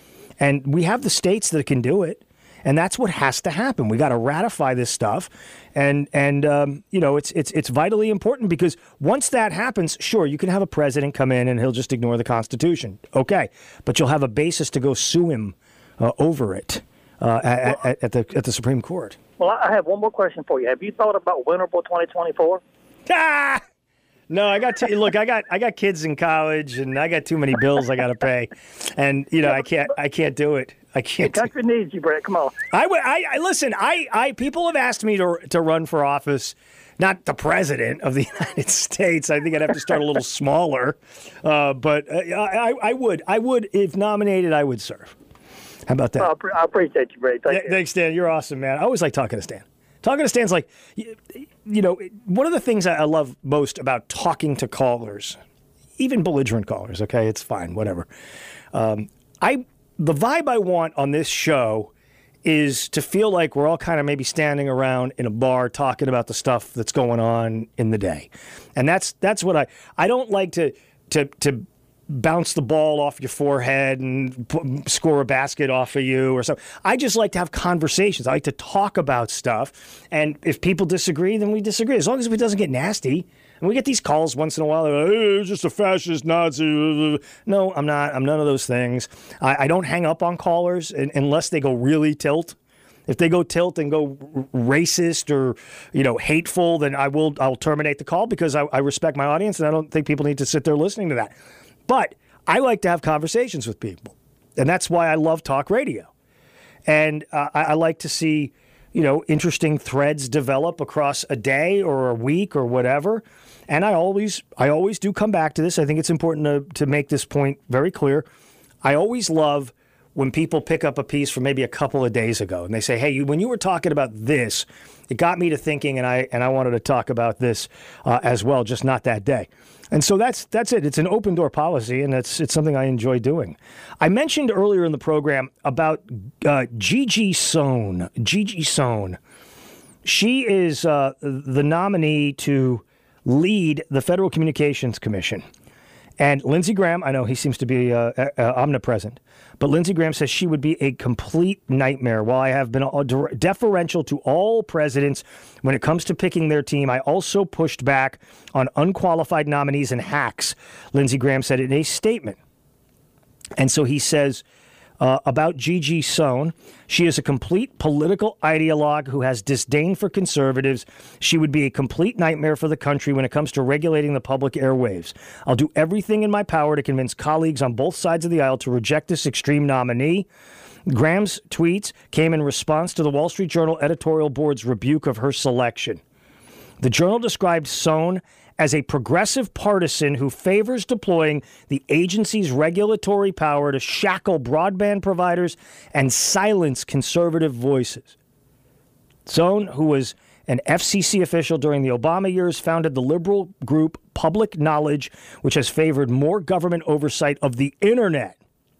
And we have the states that can do it, and that's what has to happen. We got to ratify this stuff, and and um, you know it's it's it's vitally important because once that happens, sure, you can have a president come in and he'll just ignore the Constitution, okay, but you'll have a basis to go sue him uh, over it. Uh, at, well, at, at the at the Supreme Court. Well, I have one more question for you. Have you thought about Winnable twenty twenty-four? Ah! No, I got to, look. I got I got kids in college, and I got too many bills I got to pay, and you know I can't I can't do it. I can't. The country needs you, Brett. Come on. I, I, I listen. I, I people have asked me to to run for office. Not the president of the United States. I think I'd have to start a little smaller, uh, but uh, I, I would I would if nominated I would serve. How about that? Oh, I appreciate you, Brady. Thank yeah, you. Thanks, Stan. You're awesome, man. I always like talking to Stan. Talking to Stan's like, you, you know, one of the things I love most about talking to callers, even belligerent callers, okay, it's fine, whatever. Um, I the vibe I want on this show is to feel like we're all kind of maybe standing around in a bar talking about the stuff that's going on in the day. And that's that's what I I don't like to to to bounce the ball off your forehead and put, score a basket off of you or something. I just like to have conversations. I like to talk about stuff. And if people disagree, then we disagree. As long as it doesn't get nasty. And we get these calls once in a while. They're like, hey, it's just a fascist Nazi. No, I'm not. I'm none of those things. I, I don't hang up on callers unless they go really tilt. If they go tilt and go racist or, you know, hateful, then I will I'll terminate the call because I, I respect my audience and I don't think people need to sit there listening to that. But I like to have conversations with people, and that's why I love talk radio. And uh, I, I like to see, you know, interesting threads develop across a day or a week or whatever. And I always, I always do come back to this. I think it's important to, to make this point very clear. I always love when people pick up a piece from maybe a couple of days ago and they say, hey, you, when you were talking about this, it got me to thinking, and I and I wanted to talk about this uh, as well, just not that day. And so that's that's it. It's an open door policy, and it's it's something I enjoy doing. I mentioned earlier in the program about uh, Gigi Sohn. Gigi Sohn. She is uh, the nominee to lead the Federal Communications Commission. And Lindsey Graham, I know he seems to be uh, uh, omnipresent, but Lindsey Graham says she would be a complete nightmare. While I have been deferential to all presidents when it comes to picking their team, I also pushed back on unqualified nominees and hacks, Lindsey Graham said in a statement. And so he says uh, about Gigi Sohn, she is a complete political ideologue who has disdain for conservatives. She would be a complete nightmare for the country when it comes to regulating the public airwaves. I'll do everything in my power to convince colleagues on both sides of the aisle to reject this extreme nominee. Graham's tweets came in response to the Wall Street Journal editorial board's rebuke of her selection. The Journal described Sohn as a progressive partisan who favors deploying the agency's regulatory power to shackle broadband providers and silence conservative voices. Sohn, who was an F C C official during the Obama years, founded the liberal group Public Knowledge, which has favored more government oversight of the internet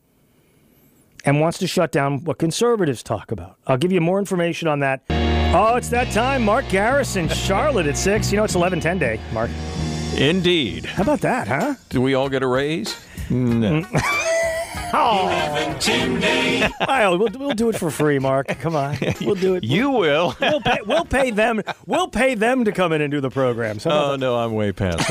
and wants to shut down what conservatives talk about. I'll give you more information on that. Oh, it's that time. Mark Garrison, Charlotte at six. You know, it's eleven ten day, Mark. Indeed. How about that, huh? Do we all get a raise? No. eleven ten day. I'll, we'll, we'll do it for free, Mark. Come on. We'll do it. You will. We'll pay, we'll pay them. We'll pay them to come in and do the program. So oh, no, I'm way past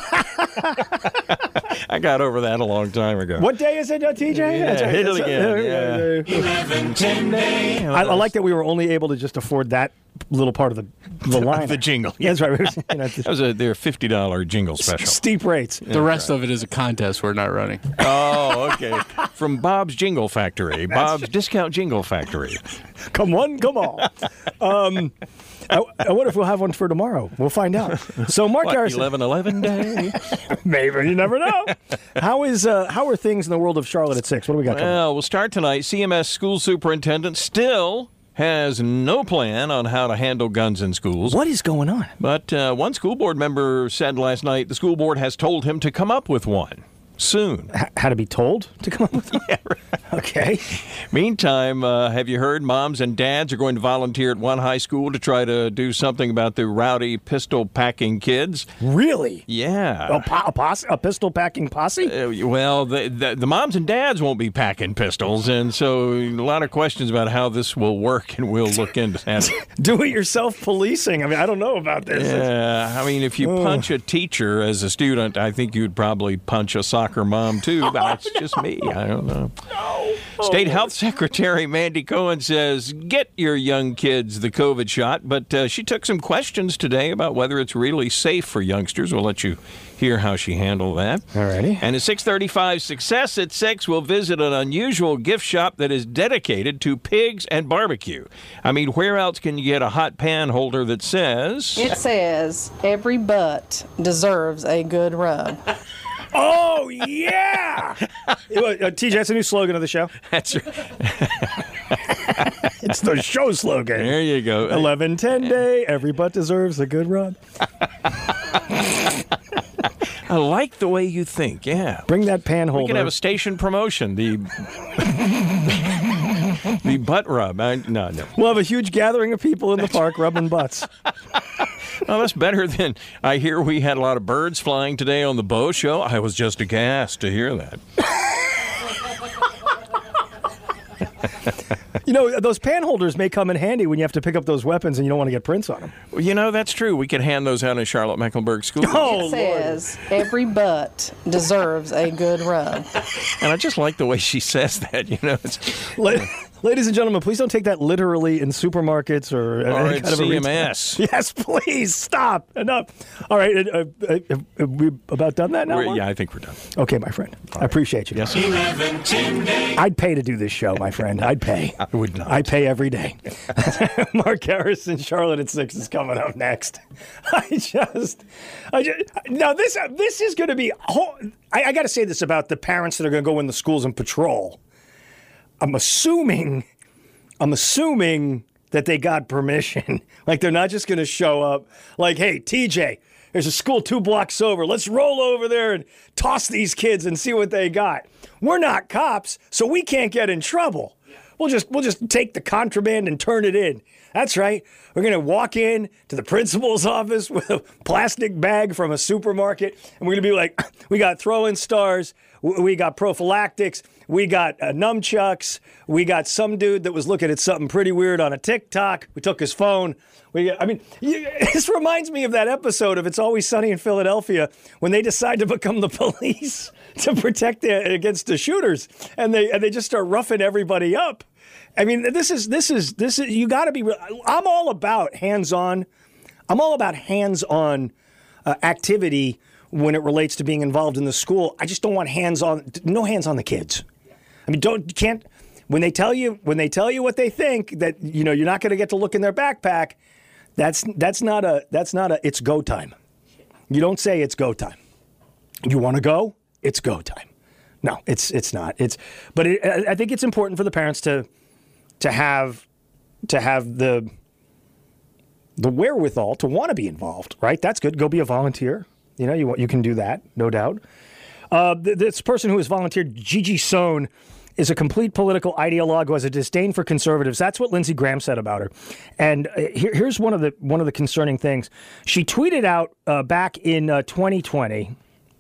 that. I got over that a long time ago. What day is it, uh, T J? Yeah, That's right. hit it That's again. Yeah. eleven ten day. I, I like that we were only able to just afford that little part of the, the line. The jingle. Yeah, that's right. You know, that was a, their fifty dollars jingle special. Steep rates. The rest of it is a contest we're not running. Oh, okay. From Bob's Jingle Factory. Bob's Discount Jingle Factory. Come on, come on. Um, I, I wonder if we'll have one for tomorrow. We'll find out. So, Mark What, Harrison. eleven eleven day? Maybe. You never know. How is uh, how are things in the world of Charlotte at six? What do we got coming? Well, we'll start tonight. C M S school superintendent still has no plan on how to handle guns in schools. What is going on? But uh, one school board member said last night the school board has told him to come up with one soon. H- how to be told to come up with one? Yeah, right. Okay. Meantime, uh, have you heard moms and dads are going to volunteer at one high school to try to do something about the rowdy pistol-packing kids? Really? Yeah. A, po- a, posse, a pistol-packing posse? Uh, well, the, the, the moms and dads won't be packing pistols, and so a lot of questions about how this will work, and we'll look into that. Do-it-yourself policing. I mean, I don't know about this. Yeah, I mean, if you punch a teacher as a student, I think you'd probably punch a soccer mom, too, but that's just me. I don't know. No. State Health Secretary Mandy Cohen says, get your young kids the COVID shot, but uh, she took some questions today about whether it's really safe for youngsters. We'll let you hear how she handled that. All righty. And at six thirty-five, Success at six, we'll visit an unusual gift shop that is dedicated to pigs and barbecue. I mean, where else can you get a hot pan holder that says... It says, every butt deserves a good rub. Oh, yeah! uh, T J, that's a new slogan of the show. That's right. It's the show slogan. There you go. eleven ten day, every butt deserves a good rub. I like the way you think, yeah. Bring that pan holder. We can have a station promotion, the the butt rub. I, no, no. We'll have a huge gathering of people in the park rubbing butts. Well, that's better than I hear we had a lot of birds flying today on the Bo Show. I was just aghast to hear that. You know, those pan holders may come in handy when you have to pick up those weapons and you don't want to get prints on them. Well, you know, that's true. We could hand those out in Charlotte-Mecklenburg schools. Oh, it says, every butt deserves a good rub. And I just like the way she says that, you know. It's, Ladies and gentlemen, please don't take that literally in supermarkets or, or any at kind of a C M S. retail- Yes, please, stop. Enough. All right, uh, uh, have we about done that now? We're, Mark? yeah, I think we're done. Okay, my friend. All I right. appreciate you. Yes, sir. eleven ten day. I'd pay to do this show, my friend. I'd pay. I would not. I pay every day. Mark Harrison, Charlotte at six is coming up next. I just, I just now this this is going to be. I, I got to say this about the parents that are going to go in the schools and patrol. I'm assuming, I'm assuming that they got permission. Like they're not just going to show up. Like, hey, T J, there's a school two blocks over. Let's roll over there and toss these kids and see what they got. We're not cops, so we can't get in trouble. We'll just we'll just take the contraband and turn it in. That's right. We're going to walk in to the principal's office with a plastic bag from a supermarket, and we're going to be like, we got throwing stars, we got prophylactics, we got uh, nunchucks, we got some dude that was looking at something pretty weird on a TikTok. We took his phone. We, I mean, you, this reminds me of that episode of It's Always Sunny in Philadelphia when they decide to become the police to protect the, against the shooters, and they and they just start roughing everybody up. I mean, this is this is this is you got to be. I'm all about hands-on. I'm all about hands-on uh, activity when it relates to being involved in the school. I just don't want hands-on. No hands on the kids. I mean, don't you can't when they tell you when they tell you what they think that you know you're not going to get to look in their backpack. That's that's not a that's not a. It's go time. You don't say it's go time. You want to go? It's go time. No, it's it's not. It's but it, I think it's important for the parents to. to have to have the the wherewithal to want to be involved, right? That's good. Go be a volunteer. You know, you you can do that, no doubt. Uh, th- this person who has volunteered, Gigi Sohn, is a complete political ideologue who has a disdain for conservatives. That's what Lindsey Graham said about her. And uh, here, here's one of the one of the concerning things. She tweeted out uh, back in uh, twenty twenty.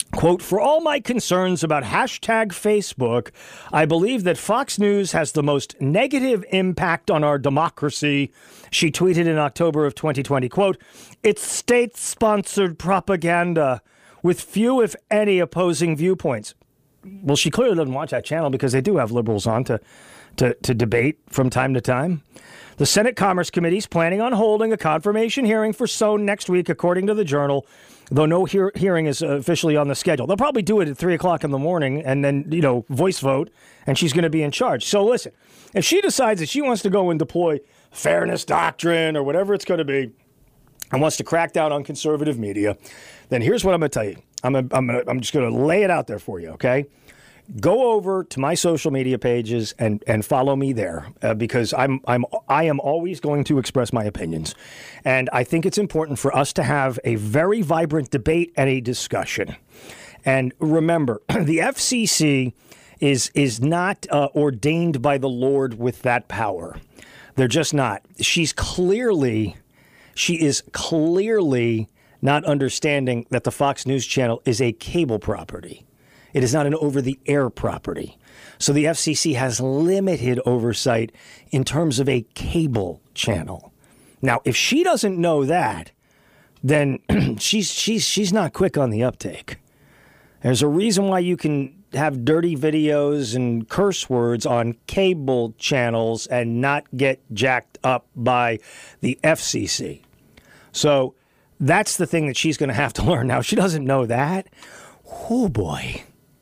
Quote, for all my concerns about hashtag Facebook, I believe that Fox News has the most negative impact on our democracy. She tweeted in October of twenty twenty, quote, it's state-sponsored propaganda with few, if any, opposing viewpoints. Well, she clearly doesn't watch that channel because they do have liberals on to, to, to debate from time to time. The Senate Commerce Committee is planning on holding a confirmation hearing for Sohn next week, according to the Journal, though no hear- hearing is officially on the schedule. They'll probably do it at three o'clock in the morning and then, you know, voice vote, and she's going to be in charge. So listen, if she decides that she wants to go and deploy fairness doctrine or whatever it's going to be and wants to crack down on conservative media, then here's what I'm going to tell you. I'm, a, I'm, gonna, I'm just going to lay it out there for you, okay? Go over to my social media pages and, and follow me there uh, because I'm I'm I am always going to express my opinions, and I think it's important for us to have a very vibrant debate and a discussion. And remember, the F C C is is not uh, ordained by the Lord with that power. They're just not. She's clearly, she is clearly not understanding that the Fox News Channel is a cable property. It is not an over-the-air property. So the F C C has limited oversight in terms of a cable channel. Now, if she doesn't know that, then she's she's she's not quick on the uptake. There's a reason why you can have dirty videos and curse words on cable channels and not get jacked up by the F C C. So that's the thing that she's going to have to learn. Now, if she doesn't know that, oh boy.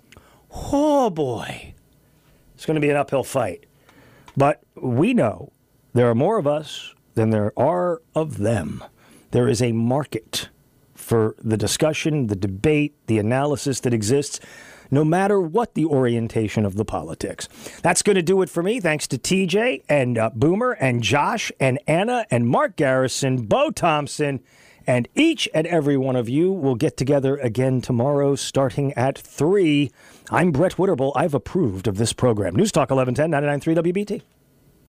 Oh, boy, it's going to be an uphill fight. But we know there are more of us than there are of them. There is a market for the discussion, the debate, the analysis that exists, no matter what the orientation of the politics. That's going to do it for me. Thanks to T J and uh, Boomer and Josh and Anna and Mark Garrison, Bo Thompson, and each and every one of you will get together again tomorrow starting at three. I'm Brett Witterbull. I've approved of this program. News Talk eleven ten, ninety-nine point three W B T.